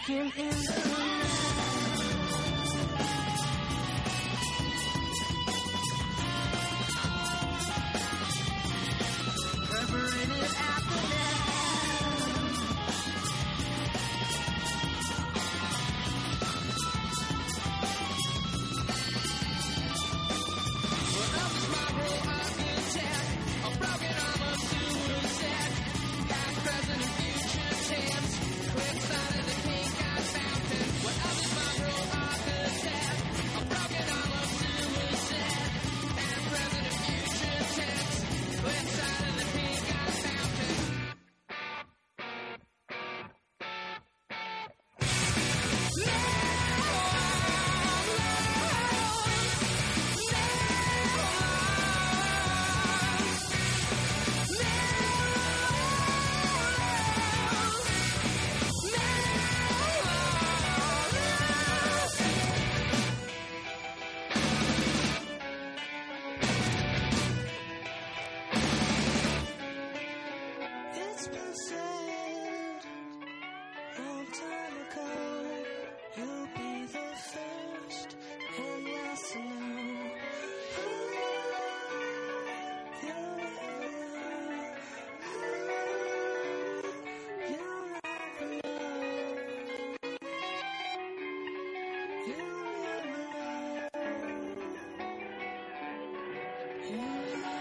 walking in the perforated at the neck. Well, up is my role, I've been attacked. A broken arm of suicide. Past, present, and future tense. Quick side of the pink eye fountain. Well, up is my role, I've been attacked. A broken arm of suicide. Past, present, and future tense. Quick side of the pink eye fountain. It's been said long time ago, you'll be the first and last to know. You'll never know. You'll never know. You'll never know. You'll never know.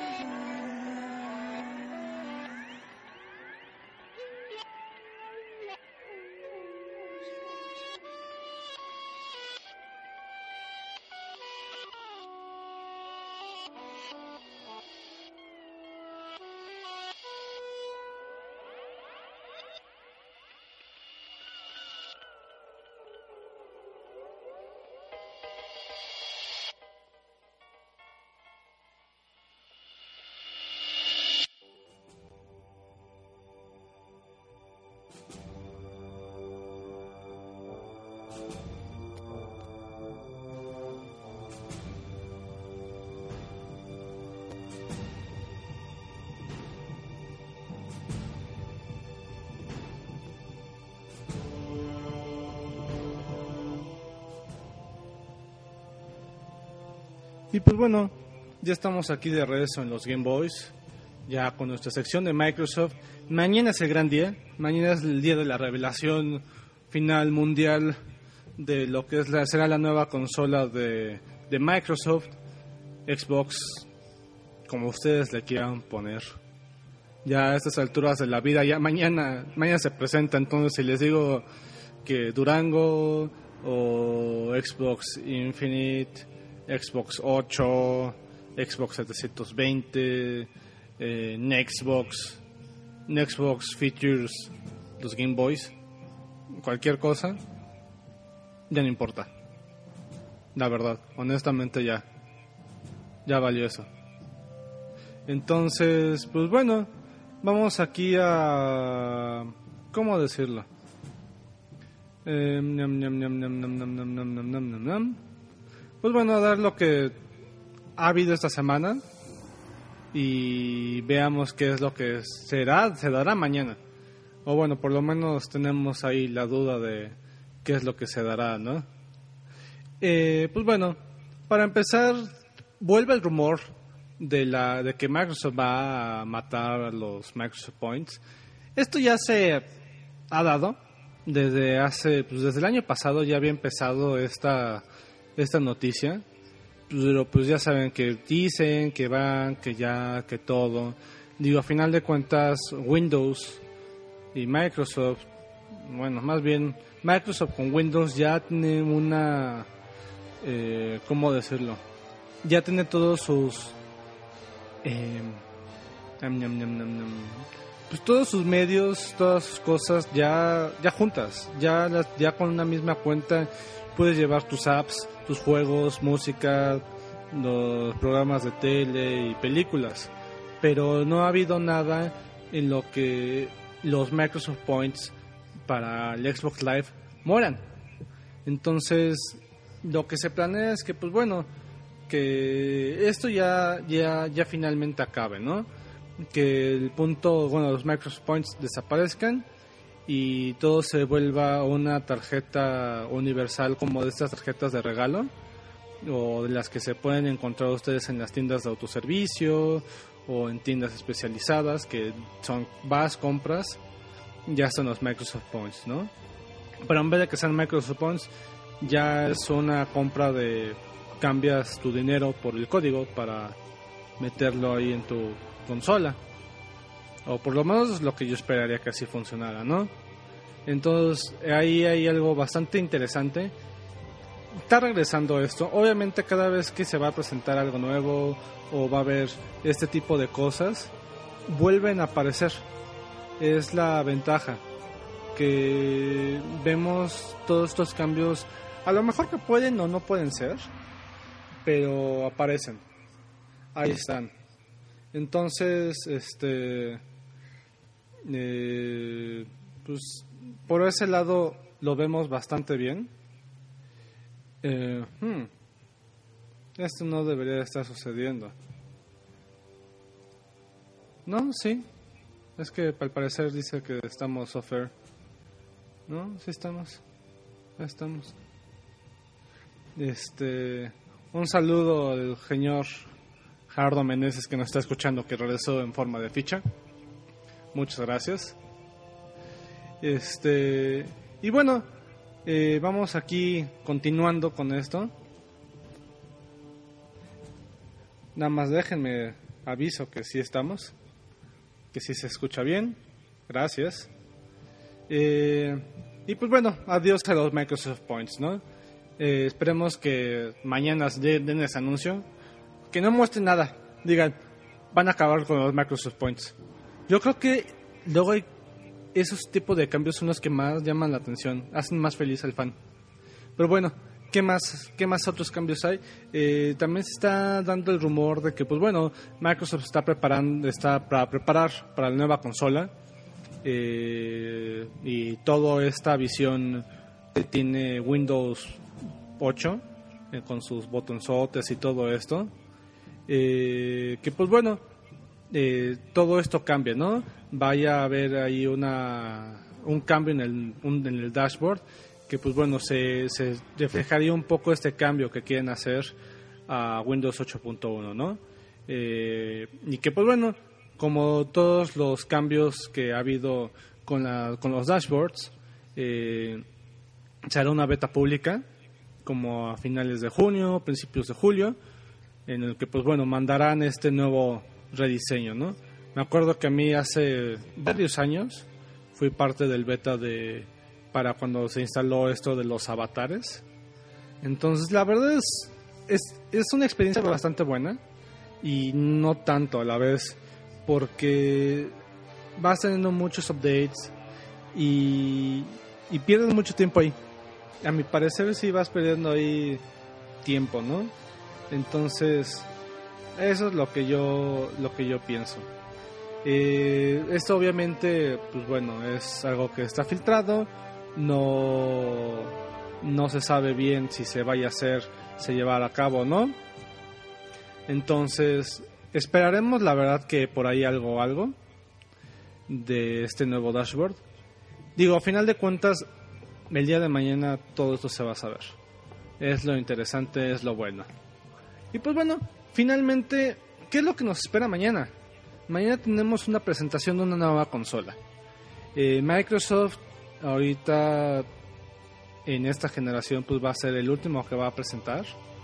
Y pues bueno, ya estamos aquí de regreso en los Game Boys, ya con nuestra sección de Microsoft. Mañana es el gran día, mañana es el día de la revelación final mundial de lo que es la, será la nueva consola de, de Microsoft, Xbox, como ustedes le quieran poner. Ya a estas alturas de la vida, ya mañana, mañana se presenta, entonces si les digo que Durango o Xbox Infinite, Xbox ocho, Xbox setecientos veinte, eh, Nextbox, Nextbox Features, los Game Boys, cualquier cosa, ya no importa. La verdad, honestamente ya, ya valió eso. Entonces, pues bueno, vamos aquí a... ¿cómo decirlo? Eh, nam, nam, nam, nam, nam, nam, nam, nam, nam, nam, nam. Pues bueno, a dar lo que ha habido esta semana y veamos qué es lo que será, se dará mañana. O bueno, por lo menos tenemos ahí la duda de qué es lo que se dará, ¿no? Eh, pues bueno, para empezar, vuelve el rumor de la de que Microsoft va a matar a los Microsoft Points. Esto ya se ha dado desde hace, pues desde el año pasado ya había empezado esta esta noticia, pero pues ya saben que dicen que van, que ya, que todo. Digo, a final de cuentas, Windows y Microsoft, bueno, más bien Microsoft con Windows ya tiene una, eh, ¿cómo decirlo? Ya tiene todos sus, eh, nam, nam, nam, nam, nam. pues todos sus medios, todas sus cosas ya, ya juntas, ya, las, ya con una misma cuenta puedes llevar tus apps, tus juegos, música, los programas de tele y películas, pero no ha habido nada en lo que los Microsoft Points para el Xbox Live mueran. Entonces, lo que se planea es que, pues bueno, que esto ya ya ya finalmente acabe, ¿no? Que el punto, bueno, los Microsoft Points desaparezcan y todo se vuelva una tarjeta universal como de estas tarjetas de regalo o de las que se pueden encontrar ustedes en las tiendas de autoservicio o en tiendas especializadas que son vas, compras, ya son los Microsoft Points, ¿no? Pero en vez de que sean Microsoft Points, ya es una compra de cambias tu dinero por el código para meterlo ahí en tu consola, o por lo menos es lo que yo esperaría que así funcionara, ¿no? Entonces ahí hay algo bastante interesante. Está regresando esto, obviamente cada vez que se va a presentar algo nuevo o va a haber este tipo de cosas, vuelven a aparecer. Es la ventaja que vemos todos estos cambios, a lo mejor que pueden o no pueden ser, pero aparecen, ahí están. Entonces, este, eh, pues por ese lado lo vemos bastante bien. Eh, hmm, esto no debería estar sucediendo. No, sí. Es que al parecer dice que estamos off-air. No, sí estamos. Ya estamos. Este, un saludo al señor Gerardo Meneses que nos está escuchando, que regresó en forma de ficha. Muchas gracias. Este, y bueno, eh, vamos aquí continuando con esto. Nada más déjenme aviso que sí estamos, que sí se escucha bien. Gracias. Eh, y pues bueno, adiós a los Microsoft Points, ¿no? Eh, esperemos que mañana den ese anuncio, que no muestren nada, digan, van a acabar con los Microsoft Points. Yo creo que luego hay esos tipos de cambios son los que más llaman la atención, hacen más feliz al fan. Pero bueno, ¿qué más, qué más otros cambios hay? Eh, también se está dando el rumor de que, pues bueno, Microsoft está preparando, está para preparar para la nueva consola. Eh, y toda esta visión que tiene Windows ocho eh, con sus botonzotes y todo esto, eh, que pues bueno, eh, todo esto cambia, ¿no? Vaya a haber ahí una un cambio en el, un, en el dashboard, que pues bueno, se, se reflejaría un poco este cambio que quieren hacer a Windows ocho punto uno, ¿no? Eh, y que pues bueno, como todos los cambios que ha habido con, la, con los dashboards, eh, se hará una beta pública como a finales de junio, principios de julio, en el que pues bueno, mandarán este nuevo rediseño, ¿no? Me acuerdo que a mí hace varios años fui parte del beta de para cuando se instaló esto de los avatares. Entonces la verdad es es, es una experiencia bastante buena y no tanto a la vez, porque vas teniendo muchos updates y, y pierdes mucho tiempo ahí. A mi parecer sí vas perdiendo ahí tiempo, ¿no? Entonces eso es lo que yo lo que yo pienso. Eh, esto obviamente, pues bueno, es algo que está filtrado, no no se sabe bien si se vaya a hacer, se llevará a cabo o no. Entonces esperaremos, la verdad, que por ahí algo algo de este nuevo dashboard. Digo, a final de cuentas, el día de mañana todo esto se va a saber. Es lo interesante, es lo bueno. Y pues bueno, finalmente, ¿qué es lo que nos espera mañana? Mañana tenemos una presentación de una nueva consola. Eh, Microsoft ahorita en esta generación pues va a ser el último que va a presentar,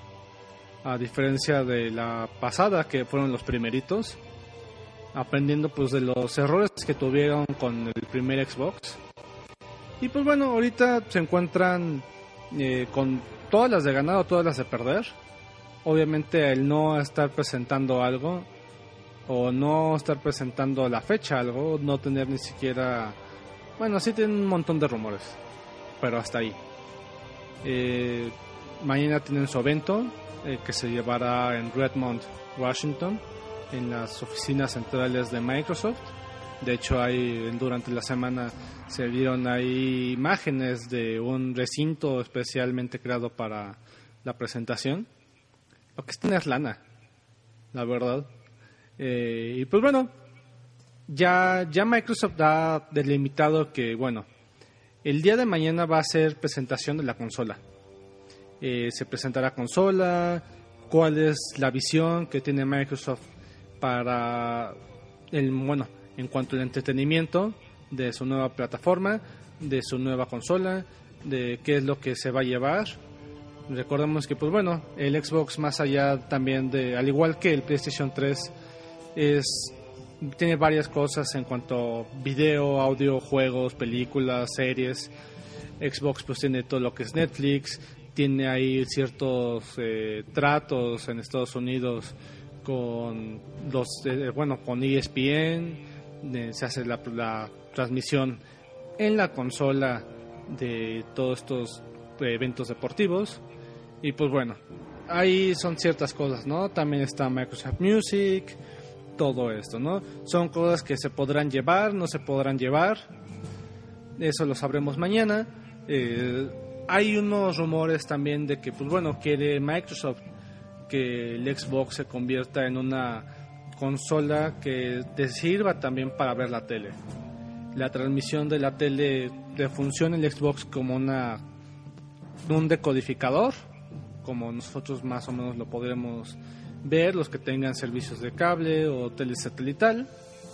a diferencia de la pasada que fueron los primeritos, aprendiendo pues de los errores que tuvieron con el primer Xbox. Y pues bueno, ahorita se encuentran eh, con todas las de ganar o todas las de perder. Obviamente el no estar presentando algo o no estar presentando la fecha algo, no tener ni siquiera, bueno, sí tienen un montón de rumores, pero hasta ahí. Eh, mañana tienen su evento eh, que se llevará en Redmond, Washington, en las oficinas centrales de Microsoft. De hecho, hay durante la semana se vieron ahí imágenes de un recinto especialmente creado para la presentación. Lo que es tener lana, la verdad. Eh, y pues bueno, ya, ya Microsoft ha delimitado que, bueno, El día de mañana va a ser presentación de la consola. Eh, se presentará consola, cuál es la visión que tiene Microsoft para el, bueno, en cuanto al entretenimiento de su nueva plataforma, de su nueva consola, de qué es lo que se va a llevar. Recordemos que, pues bueno, el Xbox, más allá también de, al igual que el PlayStation tres, es tiene varias cosas en cuanto a video, audio, juegos, películas, series. Xbox pues tiene todo lo que es Netflix, tiene ahí ciertos eh, tratos en Estados Unidos con los eh, bueno con E S P N, eh, se hace la, la transmisión en la consola de todos estos eh, eventos deportivos. Y pues bueno, ahí son ciertas cosas, ¿no? También está Microsoft Music, todo esto, ¿no? Son cosas que se podrán llevar, no se podrán llevar, eso lo sabremos mañana. Eh, hay unos rumores también de que, pues bueno, quiere Microsoft que el Xbox se convierta en una consola que te sirva también para ver la tele. La transmisión de la tele de funcione el Xbox como una un decodificador, como nosotros más o menos lo podremos ver, los que tengan servicios de cable o tele satelital,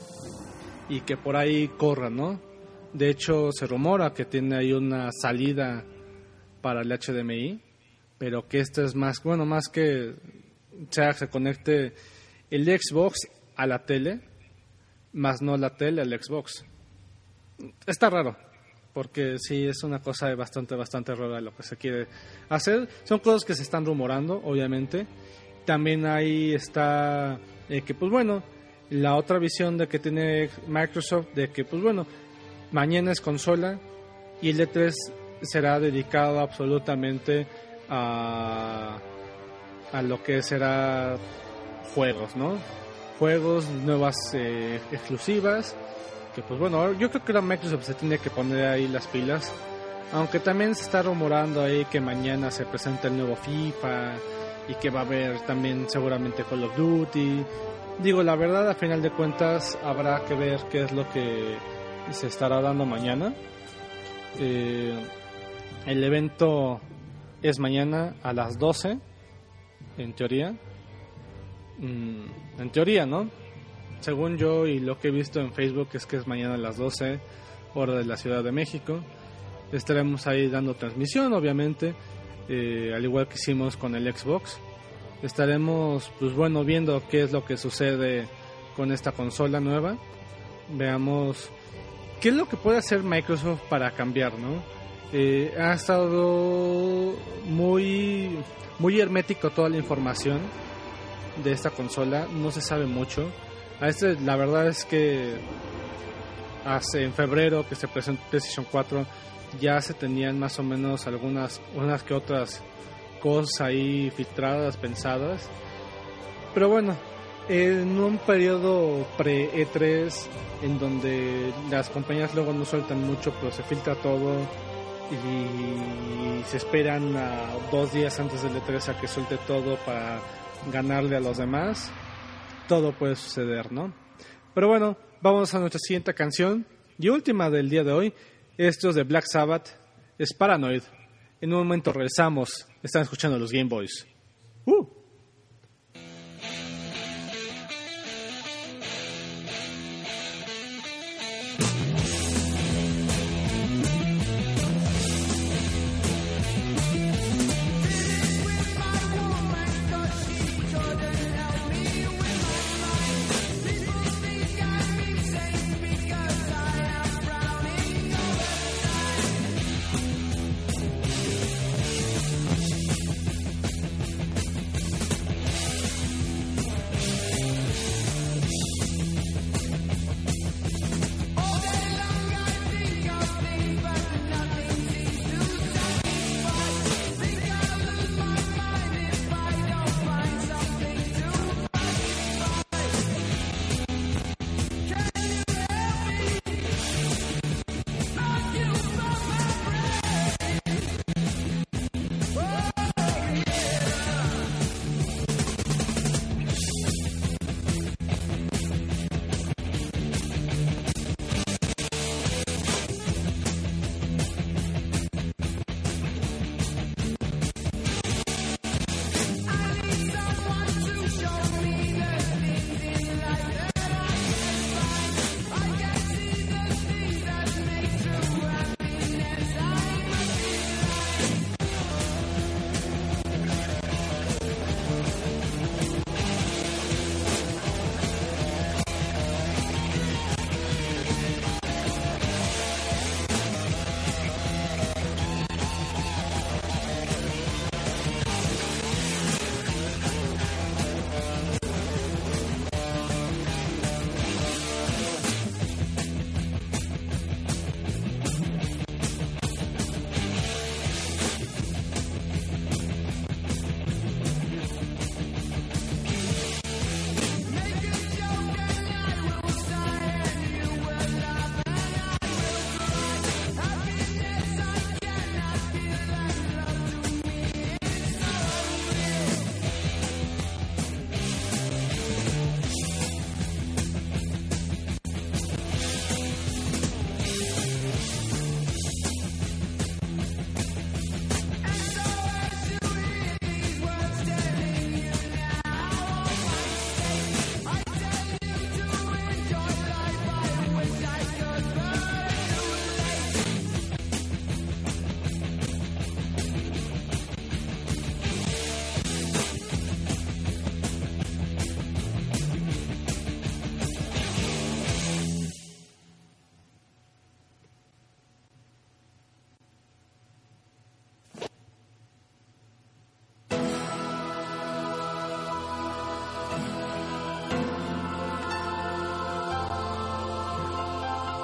y que por ahí corran, ¿no? De hecho, se rumora que tiene ahí una salida para el H D M I, pero que esta es más, bueno, más que o sea, se conecte el Xbox a la tele, más no la tele al Xbox. Está raro, porque sí es una cosa bastante, bastante rara lo que se quiere hacer. Son cosas que se están rumorando, obviamente. También ahí está eh, que, pues bueno, la otra visión de que tiene Microsoft, de que, pues bueno, mañana es consola y el E tres será dedicado absolutamente a, a lo que será juegos, ¿no? Juegos, nuevas eh, exclusivas, que pues bueno, yo creo que la Microsoft se tiene que poner ahí las pilas, aunque también se está rumorando ahí que mañana se presenta el nuevo FIFA y que va a haber también seguramente Call of Duty. Digo, la verdad, a final de cuentas habrá que ver qué es lo que se estará dando mañana. Eh, el evento es mañana a las doce, en teoría. Mm, en teoría, ¿no? Según yo y lo que he visto en Facebook es que es mañana a las doce, hora de la Ciudad de México. Estaremos ahí dando transmisión, obviamente, eh, al igual que hicimos con el Xbox. Estaremos, pues bueno, viendo qué es lo que sucede con esta consola nueva. Veamos qué es lo que puede hacer Microsoft para cambiar, ¿no? Eh, ha estado muy, muy hermético toda la información de esta consola, no se sabe mucho. A este, la verdad es que hace en febrero que se presentó PlayStation cuatro ya se tenían más o menos algunas unas que otras cosas ahí filtradas, pensadas, pero bueno, en un periodo pre-E tres en donde las compañías luego no sueltan mucho, pero se filtra todo y se esperan a dos días antes del E tres a que suelte todo para ganarle a los demás, todo puede suceder, ¿no? Pero bueno, vamos a nuestra siguiente canción y última del día de hoy. Esto es de Black Sabbath, es Paranoid. En un momento regresamos. Están escuchando los Game Boys. Uh.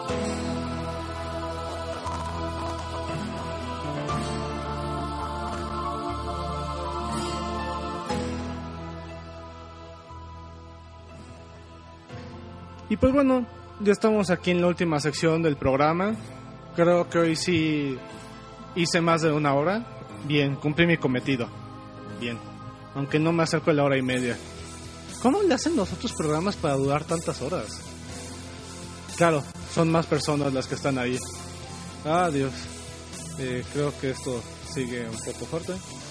Y pues bueno, ya estamos aquí en la última sección del programa. Creo que hoy sí hice más de una hora. Bien, cumplí mi cometido. Bien, aunque no me acerco a la hora y media. ¿Cómo le hacen los otros programas para durar tantas horas? Claro, son más personas las que están ahí. Ah, Dios. Eh, creo que esto sigue un poco fuerte.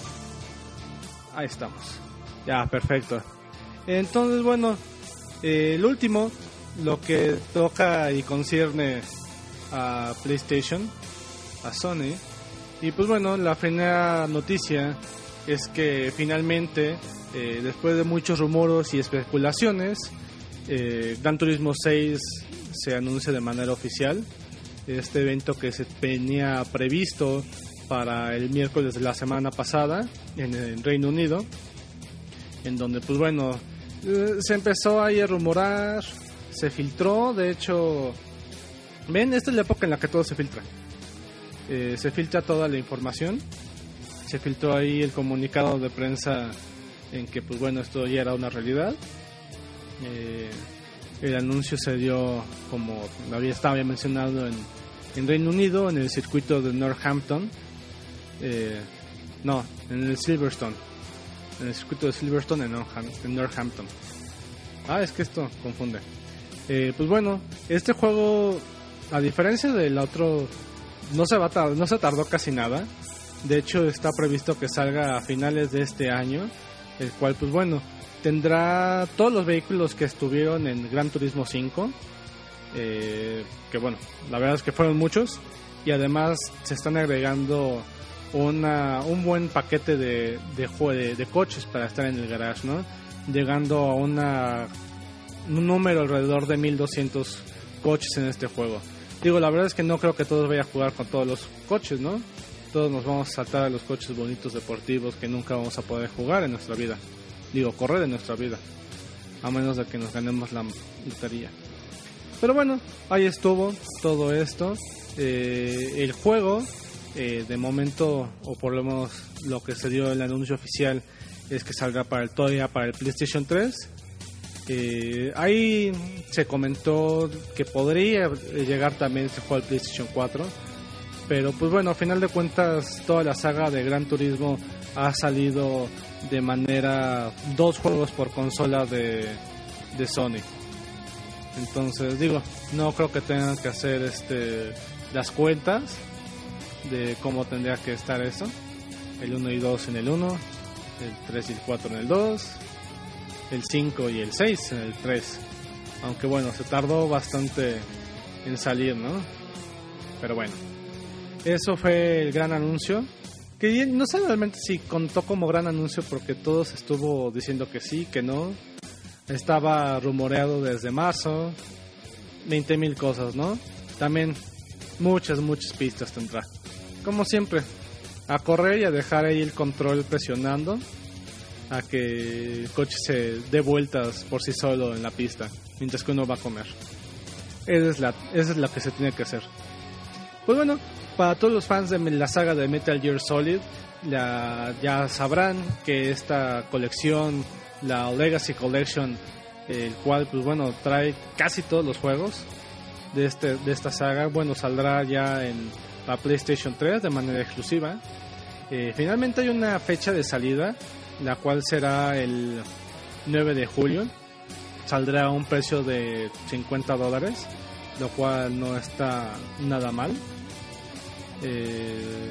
Ahí estamos. Ya, perfecto. Entonces, bueno, eh, el último, lo que toca y concierne a PlayStation, a Sony. Y pues bueno, la primera noticia es que finalmente, eh, después de muchos rumores y especulaciones, eh, Gran Turismo seis se anuncia de manera oficial. Este evento que se tenía previsto para el miércoles de la semana pasada en el Reino Unido, en donde pues bueno, eh, se empezó ahí a rumorar, se filtró, de hecho, ven, esta es la época en la que todo se filtra. Eh, se filtra toda la información, se filtró ahí el comunicado de prensa en que pues bueno, esto ya era una realidad. Eh, el anuncio se dio, como había estaba mencionado, en, en Reino Unido, en el circuito de Northampton, eh, no, en el Silverstone, en el circuito de Silverstone en, Northam, en Northampton. Ah, es que esto confunde. Eh, pues bueno, este juego, a diferencia del otro, no se va a tar- no se tardó casi nada. De hecho, está previsto que salga a finales de este año, el cual pues bueno, tendrá todos los vehículos que estuvieron en Gran Turismo cinco, eh, que bueno, la verdad es que fueron muchos, y además se están agregando una un buen paquete de de, de, de coches para estar en el garage, ¿no? Llegando a una un número alrededor de mil doscientos coches en este juego. Digo, la verdad es que no creo que todos vayan a jugar con todos los coches, ¿no? Todos nos vamos a saltar a los coches bonitos deportivos que nunca vamos a poder jugar en nuestra vida. Digo, correr en nuestra vida, a menos de que nos ganemos la lotería. Pero bueno, ahí estuvo todo esto. Eh, el juego, eh, de momento, o por lo menos lo que se dio el anuncio oficial, es que saldrá para el todavía para el PlayStation tres. Eh, ahí se comentó que podría llegar también este juego al PlayStation cuatro, pero pues bueno, a final de cuentas toda la saga de Gran Turismo ha salido de manera dos juegos por consola de, de Sony. Entonces digo, no creo que tengan que hacer este las cuentas de cómo tendría que estar eso. El uno y dos en el uno, el tres y el cuatro en el dos, el cinco y el seis en el tres. Aunque bueno, se tardó bastante en salir, ¿no? Pero bueno, eso fue el gran anuncio, que no sé realmente si contó como gran anuncio, porque todos estuvo diciendo que sí, que no. Estaba rumoreado desde marzo, veinte mil cosas, ¿no? También muchas, muchas pistas tendrá. Como siempre, a correr y a dejar ahí el control presionando, a que el coche se dé vueltas por sí solo en la pista, mientras que uno va a comer. Esa es la, esa es la que se tiene que hacer. Pues bueno, para todos los fans de la saga de Metal Gear Solid, la, ya sabrán que esta colección, la Legacy Collection, el cual pues bueno trae casi todos los juegos de este de esta saga, bueno, saldrá ya en la PlayStation tres de manera exclusiva. Eh, finalmente hay una fecha de salida, la cual será el nueve de julio. Saldrá a un precio de cincuenta dólares, lo cual no está nada mal. Eh,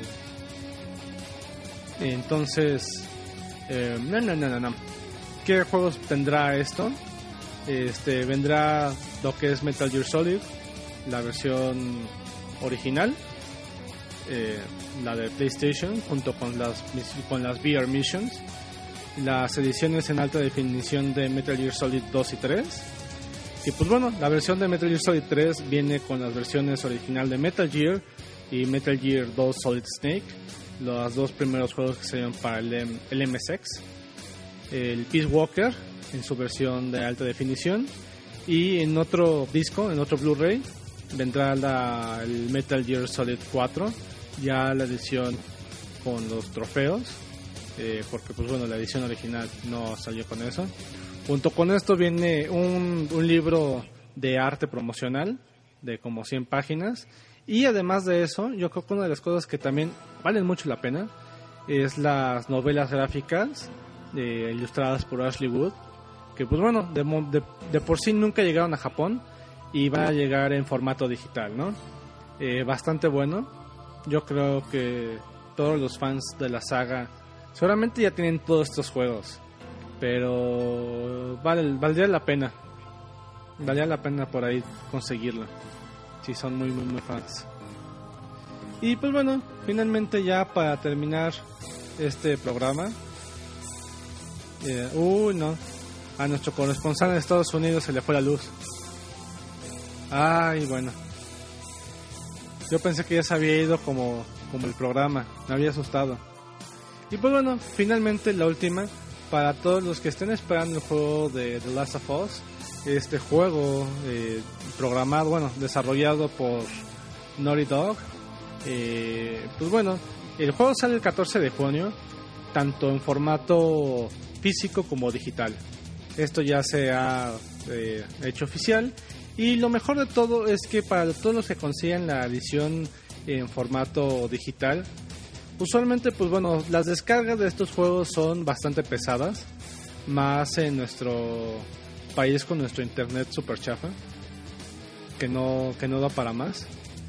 entonces, eh, no, no, no, no, no. ¿Qué juegos tendrá esto? Este vendrá lo que es Metal Gear Solid, la versión original, eh, la de PlayStation, junto con las con las V R Missions, las ediciones en alta definición de Metal Gear Solid dos y tres. Y pues bueno, la versión de Metal Gear Solid tres viene con las versiones original de Metal Gear y Metal Gear dos Solid Snake, los dos primeros juegos que salieron para el, M- el M S X. El Peace Walker en su versión de alta definición, y en otro disco, en otro Blu-ray, vendrá la, el Metal Gear Solid cuatro, ya la edición con los trofeos, eh, porque pues bueno, la edición original no salió con eso. Junto con esto viene un, un libro de arte promocional de como cien páginas, y además de eso, yo creo que una de las cosas que también valen mucho la pena es las novelas gráficas eh, ilustradas por Ashley Wood, que pues bueno, de, de, de por sí nunca llegaron a Japón y van a llegar en formato digital, ¿no? Eh, bastante bueno. Yo creo que todos los fans de la saga seguramente ya tienen todos estos juegos, pero vale, valdría la pena, valdría la pena por ahí conseguirlo, si son muy muy muy fans. Y pues bueno, finalmente ya para terminar este programa, eh, uy no, a nuestro corresponsal en Estados Unidos se le fue la luz. Ay, bueno, yo pensé que ya se había ido como, como el programa, me había asustado. Y pues bueno, finalmente la última, para todos los que estén esperando el juego de The Last of Us, este juego eh, programado, bueno, desarrollado por Naughty Dog, eh, pues bueno, el juego sale el catorce de junio, tanto en formato físico como digital. Esto ya se ha eh, hecho oficial, y lo mejor de todo es que para todos los que consigan la edición en formato digital, usualmente pues bueno, las descargas de estos juegos son bastante pesadas, más en nuestro país con nuestro internet super chafa, que no, que no da para más.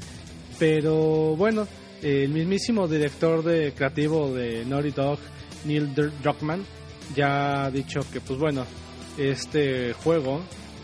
Pero bueno, el mismísimo director de creativo de Naughty Dog, Neil Druckmann, ya ha dicho que pues bueno, este juego,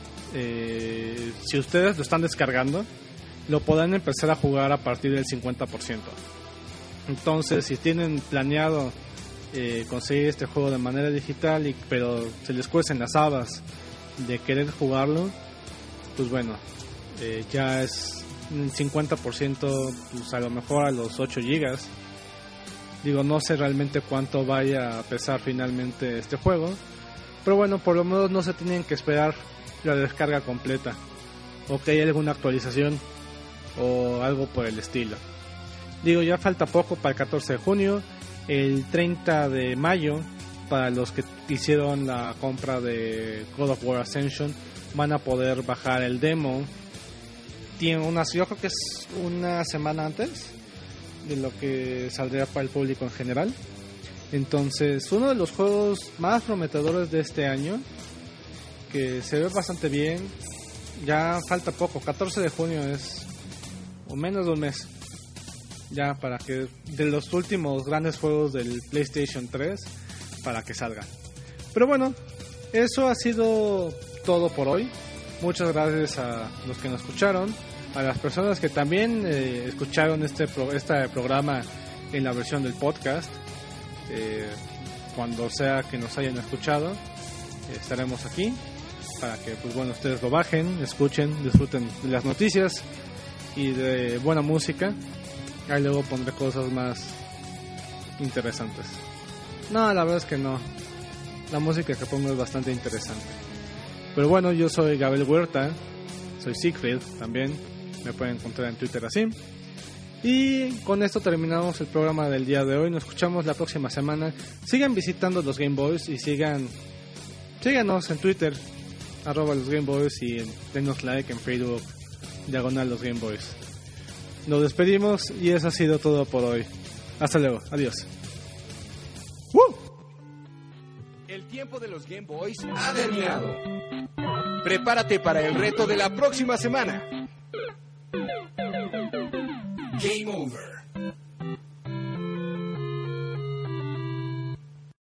eh, si ustedes lo están descargando, lo podrán empezar a jugar a partir del cincuenta por ciento. Entonces, si tienen planeado eh, conseguir este juego de manera digital, y, pero se les cuecen las habas de querer jugarlo, pues bueno, eh, ya es un cincuenta por ciento, pues a lo mejor a los ocho gigas. Digo, no sé realmente cuánto vaya a pesar finalmente este juego, pero bueno, por lo menos no se tienen que esperar la descarga completa, o que haya alguna actualización o algo por el estilo. Digo, ya falta poco para el catorce de junio, el treinta de mayo, para los que hicieron la compra de God of War Ascension, van a poder bajar el demo. Tiene unas, yo creo que es una semana antes de lo que saldrá para el público en general. Entonces, uno de los juegos más prometedores de este año, que se ve bastante bien. Ya falta poco, catorce de junio es, o menos de un mes, ya para que, de los últimos grandes juegos del PlayStation tres, para que salgan. Pero bueno, eso ha sido todo por hoy. Muchas gracias a los que nos escucharon, a las personas que también eh, escucharon este, pro, este programa en la versión del podcast. Eh, cuando sea que nos hayan escuchado, eh, estaremos aquí para que pues bueno, ustedes lo bajen, escuchen, disfruten de las noticias y de buena música. Ahí luego pondré cosas más interesantes. No, la verdad es que no. La música que pongo es bastante interesante. Pero bueno, yo soy Gabriel Huerta, soy Siegfried también, me pueden encontrar en Twitter así. Y con esto terminamos el programa del día de hoy. Nos escuchamos la próxima semana. Sigan visitando los Game Boys y sigan síganos en Twitter, arroba los Game Boys, y denos like en Facebook, diagonal los Game Boys. Nos despedimos y eso ha sido todo por hoy. Hasta luego, adiós. ¡Woo! El tiempo de los Game Boys ha terminado. Prepárate para el reto de la próxima semana. Game over.